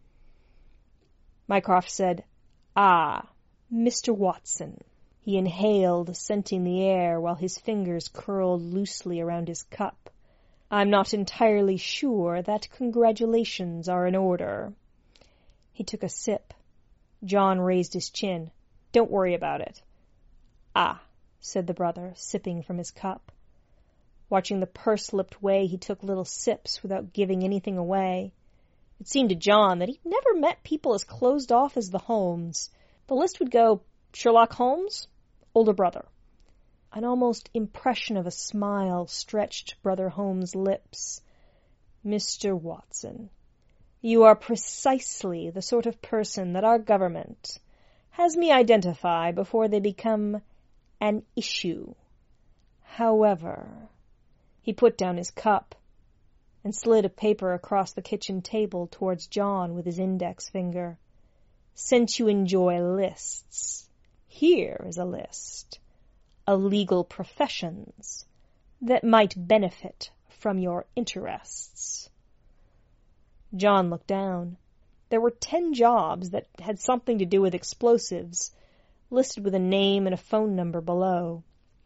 Mycroft said, "Ah, Mr. Watson." He inhaled, scenting the air while his fingers curled loosely around his cup. "I'm not entirely sure that congratulations are in order." He took a sip. John raised his chin. "Don't worry about it." "Ah," said the brother, sipping from his cup. Watching the purse-lipped way he took little sips without giving anything away. It seemed to John that he'd never met people as closed off as the Holmes. The list would go, Sherlock Holmes, older brother. An almost impression of a smile stretched Brother Holmes' lips. "Mr. Watson, you are precisely the sort of person that our government has me identify before they become an issue. However," he put down his cup and slid a paper across the kitchen table towards John with his index finger. "Since you enjoy lists, here is a list of legal professions that might benefit from your interests." John looked down. There were 10 jobs that had something to do with explosives, listed with a name and a phone number below.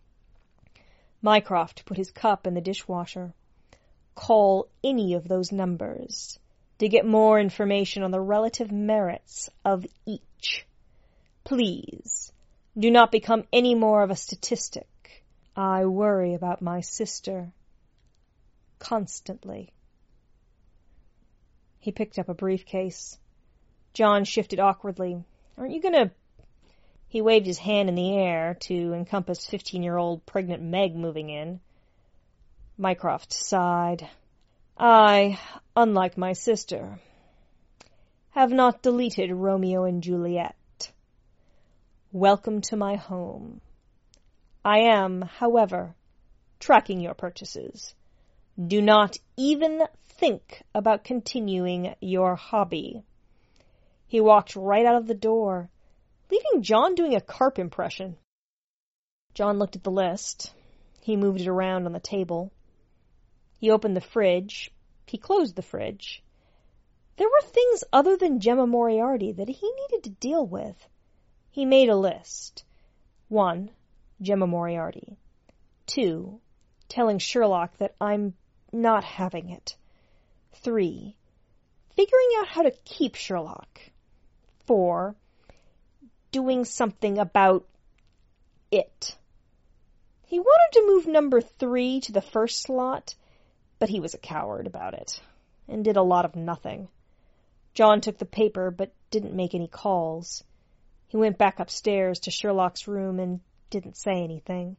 Mycroft put his cup in the dishwasher. "Call any of those numbers to get more information on the relative merits of each. Please, do not become any more of a statistic. I worry about my sister. Constantly." He picked up a briefcase. John shifted awkwardly. "Aren't you gonna—" He waved his hand in the air to encompass 15-year-old pregnant Meg moving in. Mycroft sighed. "I, unlike my sister, have not deleted Romeo and Juliet. Welcome to my home. I am, however, tracking your purchases. Do not even think about continuing your hobby." He walked right out of the door, leaving John doing a carp impression. John looked at the list. He moved it around on the table. He opened the fridge. He closed the fridge. There were things other than Gemma Moriarty that he needed to deal with. He made a list. 1. Gemma Moriarty. 2. Telling Sherlock that I'm not having it. 3. Figuring out how to keep Sherlock. 4. Doing something about it. He wanted to move number 3 to the first slot, but he was a coward about it, and did a lot of nothing. John took the paper, but didn't make any calls. He went back upstairs to Sherlock's room and didn't say anything.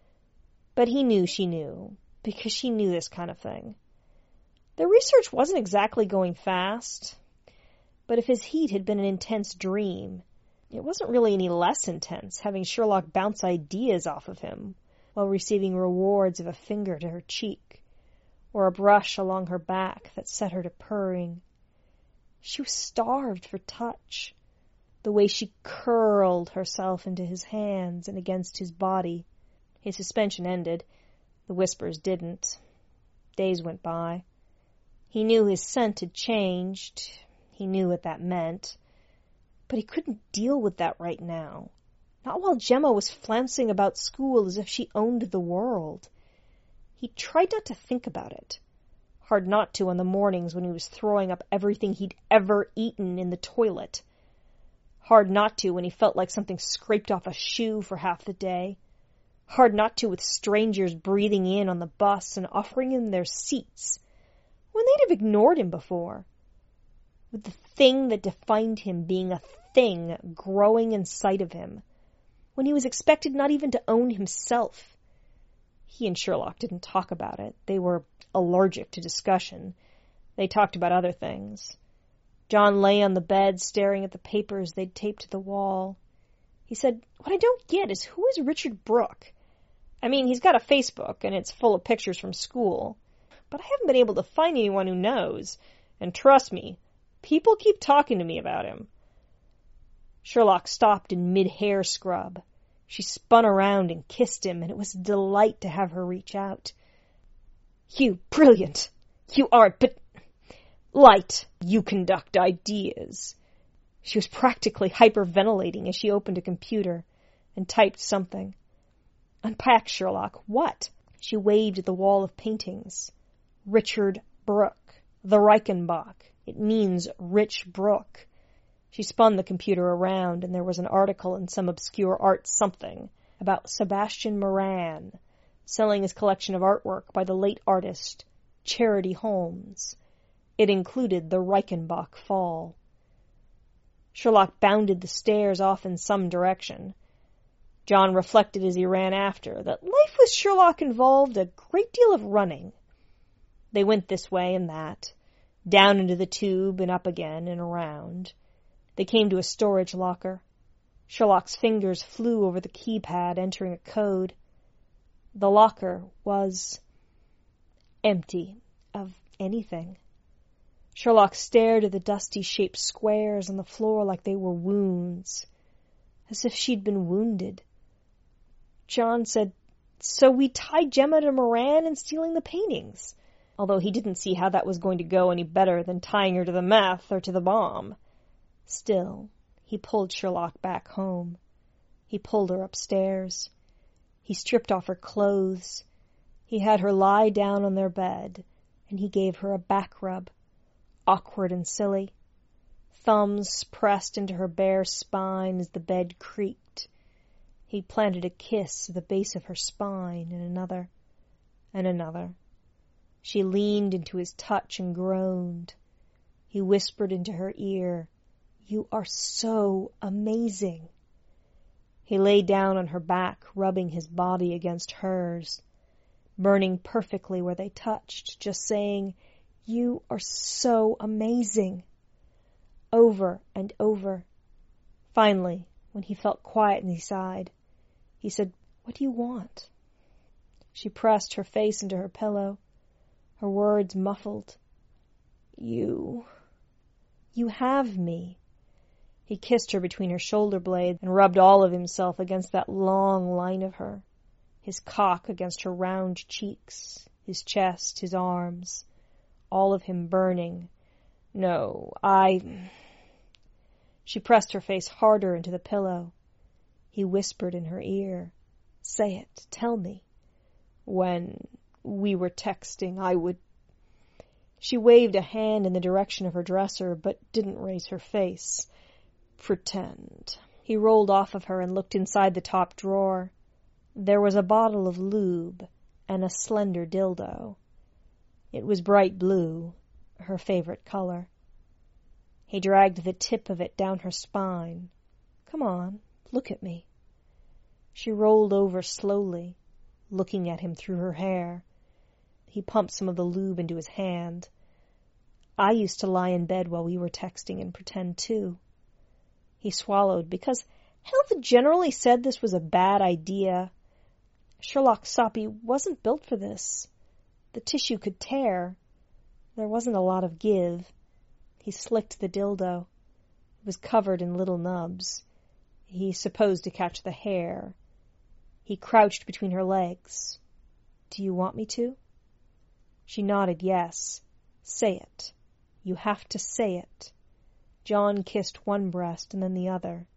But he knew she knew, because she knew this kind of thing. The research wasn't exactly going fast, but if his heat had been an intense dream, it wasn't really any less intense having Sherlock bounce ideas off of him while receiving rewards of a finger to her cheek, or a brush along her back that set her to purring. She was starved for touch, the way she curled herself into his hands and against his body. His suspension ended. The whispers didn't. Days went by. He knew his scent had changed. He knew what that meant. But he couldn't deal with that right now. Not while Gemma was flouncing about school as if she owned the world. He tried not to think about it. Hard not to on the mornings when he was throwing up everything he'd ever eaten in the toilet. Hard not to when he felt like something scraped off a shoe for half the day. Hard not to with strangers breathing in on the bus and offering him their seats, when they'd have ignored him before. With the thing that defined him being a thing growing inside of him, when he was expected not even to own himself. He and Sherlock didn't talk about it. They were allergic to discussion. They talked about other things. John lay on the bed staring at the papers they'd taped to the wall. He said, "What I don't get is who is Richard Brooke? I mean, he's got a Facebook, and it's full of pictures from school. But I haven't been able to find anyone who knows. And trust me, people keep talking to me about him." Sherlock stopped in mid-hair scrub. She spun around and kissed him, and it was a delight to have her reach out. "You brilliant! You aren't, but light! You conduct ideas." She was practically hyperventilating as she opened a computer and typed something. "Unpack, Sherlock. What?" She waved at the wall of paintings. "Richard Brooke. The Reichenbach. It means rich brook." She spun the computer around, and there was an article in some obscure art something about Sebastian Moran selling his collection of artwork by the late artist Charity Holmes. It included the Reichenbach Fall. Sherlock bounded the stairs off in some direction. John reflected as he ran after that life with Sherlock involved a great deal of running. They went this way and that, down into the tube and up again and around. They came to a storage locker. Sherlock's fingers flew over the keypad, entering a code. The locker was empty of anything. Sherlock stared at the dusty-shaped squares on the floor like they were wounds, as if she'd been wounded. John said, "So we tied Gemma to Moran and stealing the paintings," although he didn't see how that was going to go any better than tying her to the meth or to the bomb. Still, he pulled Sherlock back home. He pulled her upstairs. He stripped off her clothes. He had her lie down on their bed, and he gave her a back rub, awkward and silly. Thumbs pressed into her bare spine as the bed creaked. He planted a kiss at the base of her spine, and another, and another. She leaned into his touch and groaned. He whispered into her ear, "You are so amazing." He lay down on her back, rubbing his body against hers, burning perfectly where they touched, just saying, "You are so amazing," over and over. Finally, When he felt quiet and he sighed, he said, "What do you want?" She pressed her face into her pillow, her words muffled. You have me." He kissed her between her shoulder blades and rubbed all of himself against that long line of her, his cock against her round cheeks, his chest, his arms, all of him burning. "No, She pressed her face harder into the pillow. He whispered in her ear, "Say it, tell me." "When we were texting, I would..." She waved a hand in the direction of her dresser, but didn't raise her face. "Pretend." He rolled off of her and looked inside the top drawer. There was a bottle of lube and a slender dildo. It was bright blue, her favorite color. He dragged the tip of it down her spine. "Come on, look at me." She rolled over slowly, looking at him through her hair. He pumped some of the lube into his hand. "I used to lie in bed while we were texting and pretend too." He swallowed because health generally said this was a bad idea. Sherlock Soppy wasn't built for this. The tissue could tear. There wasn't a lot of give. He slicked the dildo. It was covered in little nubs. He supposed to catch the hair. He crouched between her legs. "Do you want me to?" She nodded yes. "Say it. You have to say it." John kissed one breast and then the other.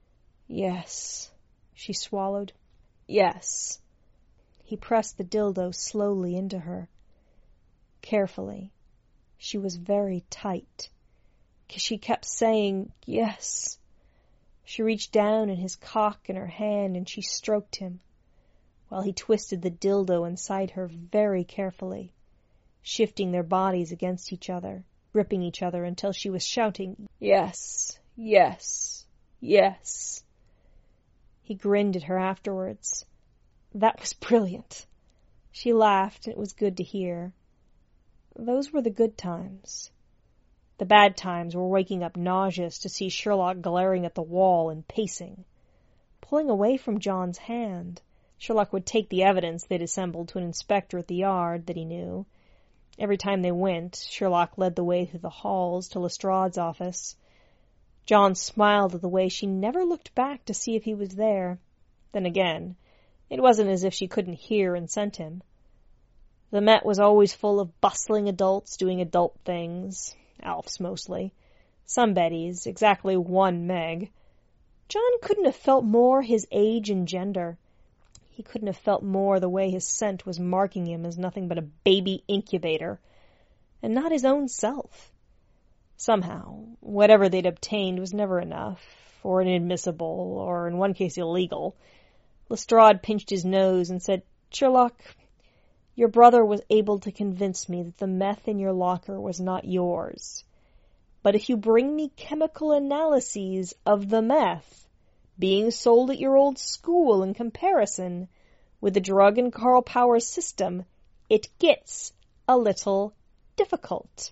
"Yes," she swallowed. "Yes." He pressed the dildo slowly into her. Carefully. She was very tight. She kept saying, "Yes." She reached down in his cock in her hand and she stroked him, while he twisted the dildo inside her very carefully, shifting their bodies against each other, gripping each other until she was shouting, "Yes, yes, yes." He grinned at her afterwards. That was brilliant. She laughed, and it was good to hear. Those were the good times. The bad times were waking up nauseous to see Sherlock glaring at the wall and pacing, pulling away from John's hand. Sherlock would take the evidence they'd assembled to an inspector at the yard that he knew. Every time they went, Sherlock led the way through the halls to Lestrade's office. John smiled at the way she never looked back to see if he was there. Then again, it wasn't as if she couldn't hear and scent him. The Met was always full of bustling adults doing adult things. Alfs mostly. Some Bettys, exactly one Meg. John couldn't have felt more his age and gender. He couldn't have felt more the way his scent was marking him as nothing but a baby incubator, and not his own self. Somehow, whatever they'd obtained was never enough, or inadmissible, or in one case illegal. Lestrade pinched his nose and said, "Sherlock, your brother was able to convince me that the meth in your locker was not yours. But if you bring me chemical analyses of the meth being sold at your old school in comparison with the drug in Karl Power's system, it gets a little difficult."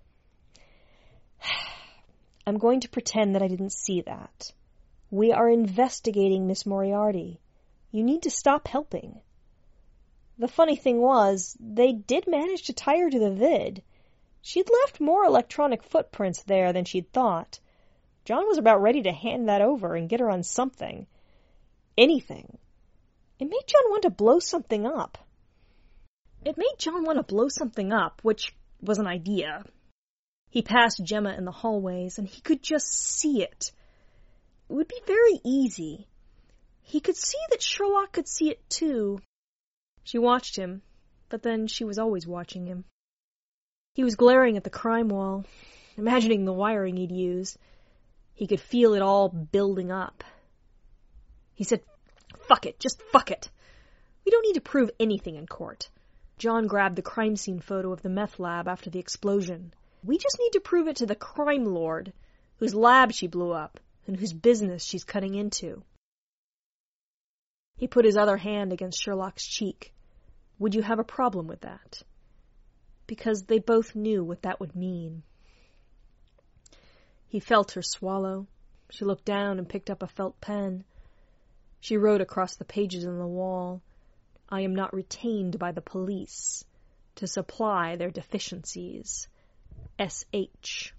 "I'm going to pretend that I didn't see that. We are investigating Miss Moriarty. You need to stop helping." The funny thing was, they did manage to tie her to the vid. She'd left more electronic footprints there than she'd thought. John was about ready to hand that over and get her on something. Anything. It made John want to blow something up. Which was an idea. He passed Gemma in the hallways, and he could just see it. It would be very easy. He could see that Sherlock could see it too. She watched him, but then she was always watching him. He was glaring at the crime wall, imagining the wiring he'd use. He could feel it all building up. He said, "Fuck it, just fuck it. We don't need to prove anything in court." John grabbed the crime scene photo of the meth lab after the explosion. "We just need to prove it to the crime lord, whose lab she blew up, and whose business she's cutting into." He put his other hand against Sherlock's cheek. "Would you have a problem with that?" Because they both knew what that would mean. He felt her swallow. She looked down and picked up a felt pen. She wrote across the pages on the wall, "I am not retained by the police to supply their deficiencies. S.H."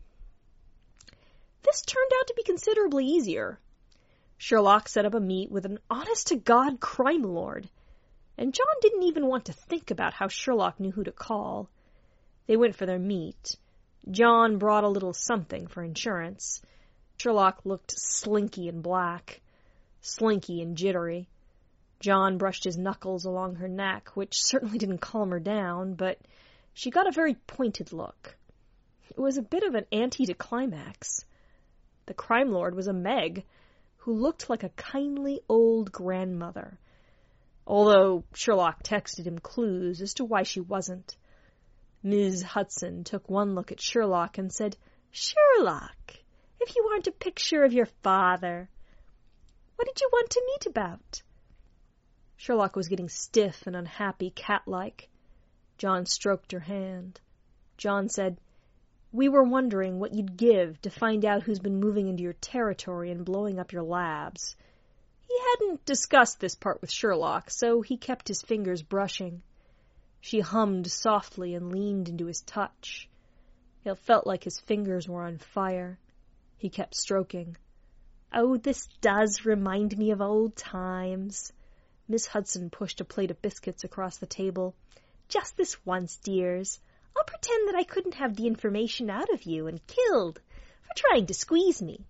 This turned out to be considerably easier. Sherlock set up a meet with an honest-to-God crime lord, and John didn't even want to think about how Sherlock knew who to call. They went for their meet. John brought a little something for insurance. Sherlock looked slinky and black, slinky and jittery. John brushed his knuckles along her neck, which certainly didn't calm her down, but she got a very pointed look. It was a bit of an anticlimax. The crime lord was a Meg, who looked like a kindly old grandmother, although Sherlock texted him clues as to why she wasn't. Ms. Hudson took one look at Sherlock and said, "Sherlock, if you aren't a picture of your father, what did you want to meet about?" Sherlock was getting stiff and unhappy, cat-like. John stroked her hand. John said, "We were wondering what you'd give to find out who's been moving into your territory and blowing up your labs." He hadn't discussed this part with Sherlock, so he kept his fingers brushing. She hummed softly and leaned into his touch. It felt like his fingers were on fire. He kept stroking. "Oh, this does remind me of old times." Miss Hudson pushed a plate of biscuits across the table. "Just this once, dears. I'll pretend that I couldn't have the information out of you and killed for trying to squeeze me."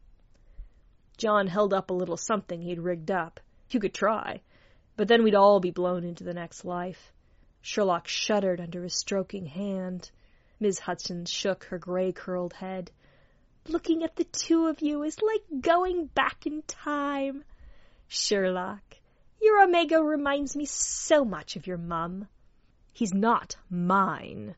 John held up a little something he'd rigged up. "You could try, but then we'd all be blown into the next life." Sherlock shuddered under his stroking hand. Miss Hudson shook her gray-curled head. "Looking at the two of you is like going back in time. Sherlock, your Omega reminds me so much of your mum." "He's not mine.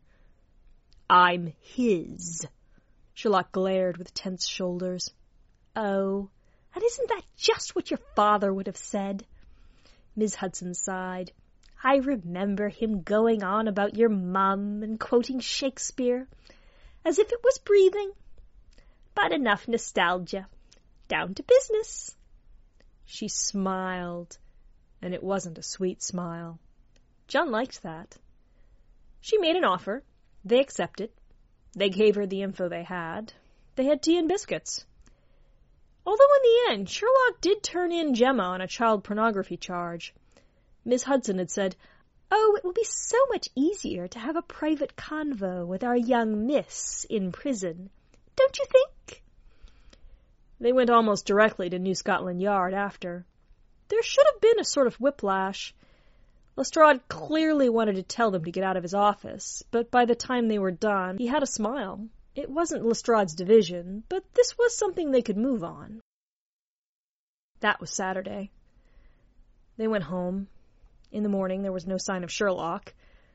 I'm his." Sherlock glared with tense shoulders. "Oh, and isn't that just what your father would have said?" Miss Hudson sighed. "I remember him going on about your mum and quoting Shakespeare, as if it was breathing. But enough nostalgia. Down to business." She smiled, and it wasn't a sweet smile. John liked that. She made an offer. They accepted. They gave her the info they had. They had tea and biscuits. Although in the end, Sherlock did turn in Gemma on a child pornography charge. Miss Hudson had said, "Oh, it will be so much easier to have a private convo with our young miss in prison. Don't you think?" They went almost directly to New Scotland Yard after. There should have been a sort of whiplash. Lestrade clearly wanted to tell them to get out of his office, but by the time they were done, he had a smile. It wasn't Lestrade's division, but this was something they could move on. That was Saturday. They went home. In the morning, there was no sign of Sherlock.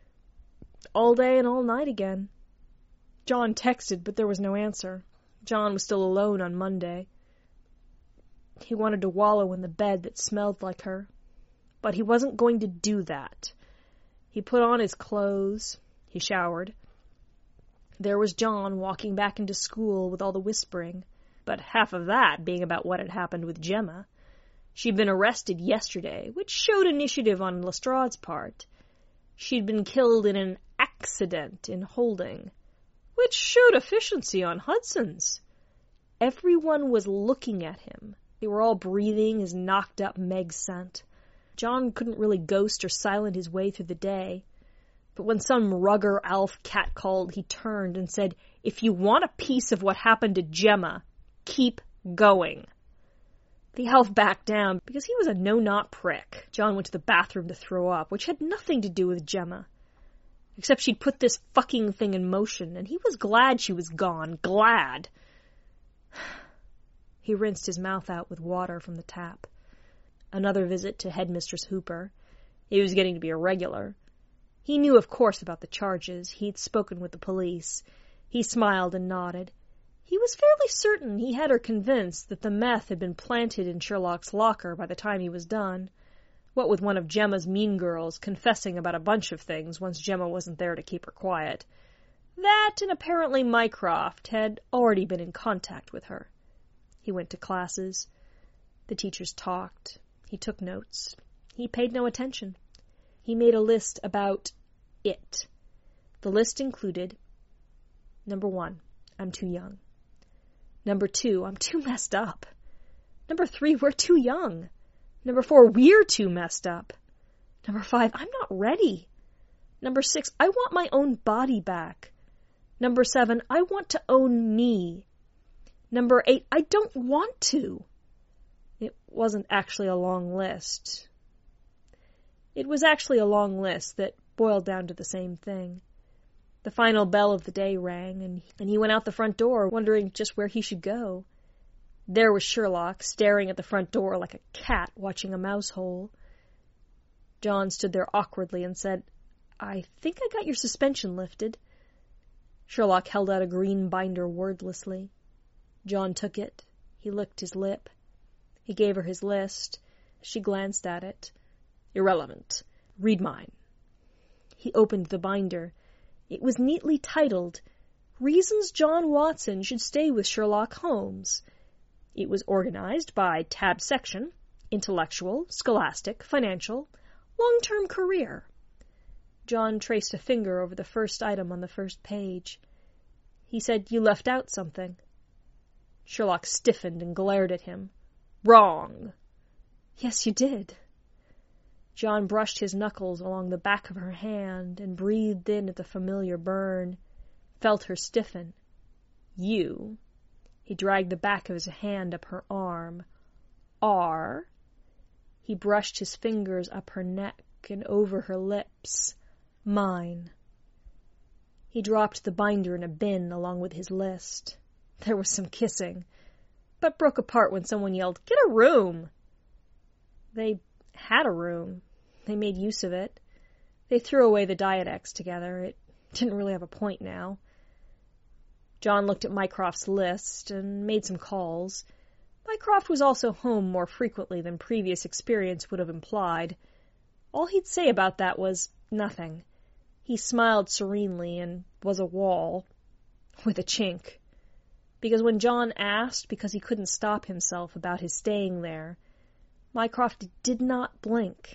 All day and all night again. John texted, but there was no answer. John was still alone on Monday. He wanted to wallow in the bed that smelled like her. But he wasn't going to do that. He put on his clothes. He showered. There was John walking back into school with all the whispering, but half of that being about what had happened with Gemma. She'd been arrested yesterday, which showed initiative on Lestrade's part. She'd been killed in an accident in holding, which showed efficiency on Hudson's. Everyone was looking at him. They were all breathing his knocked-up Meg scent. John couldn't really ghost or silent his way through the day. But when some rugger Alf catcalled, he turned and said, "If you want a piece of what happened to Gemma, keep going." The elf backed down because he was a no-not prick. John went to the bathroom to throw up, which had nothing to do with Gemma. Except she'd put this fucking thing in motion, and he was glad she was gone. Glad. He rinsed his mouth out with water from the tap. Another visit to Headmistress Hooper. He was getting to be a regular. He knew, of course, about the charges. He'd spoken with the police. He smiled and nodded. He was fairly certain he had her convinced that the meth had been planted in Sherlock's locker by the time he was done. What with one of Gemma's mean girls confessing about a bunch of things once Gemma wasn't there to keep her quiet. That, and apparently Mycroft had already been in contact with her. He went to classes. The teachers talked. He took notes. He paid no attention. He made a list about it. The list included, number 1, I'm too young. Number 2, I'm too messed up. Number 3, we're too young. Number 4, we're too messed up. Number 5, I'm not ready. Number 6, I want my own body back. Number 7, I want to own me. Number 8, I don't want to. It wasn't actually a long list. It was actually a long list that boiled down to the same thing. The final bell of the day rang, and he went out the front door, wondering just where he should go. There was Sherlock, staring at the front door like a cat watching a mouse hole. John stood there awkwardly and said, I think I got your suspension lifted. Sherlock held out a green binder wordlessly. John took it. He licked his lip. He gave her his list. She glanced at it. Irrelevant. Read mine. He opened the binder. It was neatly titled, Reasons John Watson Should Stay with Sherlock Holmes. It was organized by tab section, intellectual, scholastic, financial, long-term career. John traced a finger over the first item on the first page. He said, You left out something. Sherlock stiffened and glared at him. Wrong. Yes, you did. John brushed his knuckles along the back of her hand and breathed in at the familiar burn, felt her stiffen. You. He dragged the back of his hand up her arm. R. He brushed his fingers up her neck and over her lips. Mine. He dropped the binder in a bin along with his list. There was some kissing, but broke apart when someone yelled, Get a room! They had a room. They made use of it. They threw away the Diet X together. It didn't really have a point now. John looked at Mycroft's list and made some calls. Mycroft was also home more frequently than previous experience would have implied. All he'd say about that was nothing. He smiled serenely and was a wall, with a chink. Because when John asked, because he couldn't stop himself about his staying there, Mycroft did not blink.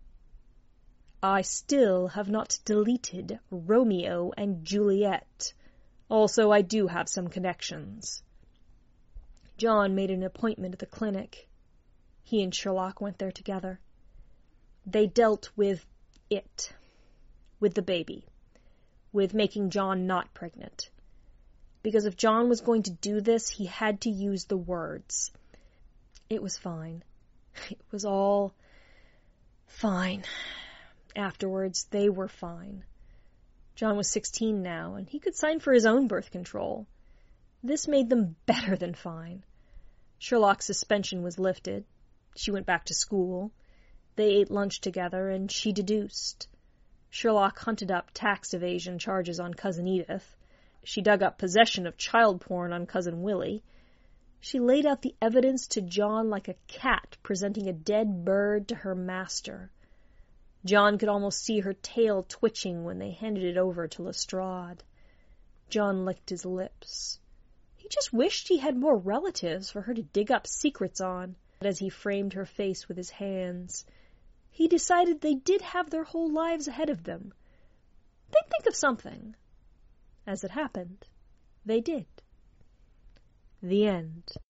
I still have not deleted Romeo and Juliet. Also, I do have some connections. John made an appointment at the clinic. He and Sherlock went there together. They dealt with it. With the baby. With making John not pregnant. Because if John was going to do this, he had to use the words. It was fine. It was all fine. Afterwards, they were fine. John was 16 now, and he could sign for his own birth control. This made them better than fine. Sherlock's suspension was lifted. She went back to school. They ate lunch together, and she deduced. Sherlock hunted up tax evasion charges on Cousin Edith. She dug up possession of child porn on Cousin Willie. She laid out the evidence to John like a cat presenting a dead bird to her master. John could almost see her tail twitching when they handed it over to Lestrade. John licked his lips. He just wished he had more relatives for her to dig up secrets on. But as he framed her face with his hands, he decided they did have their whole lives ahead of them. They'd think of something. As it happened, they did. The end.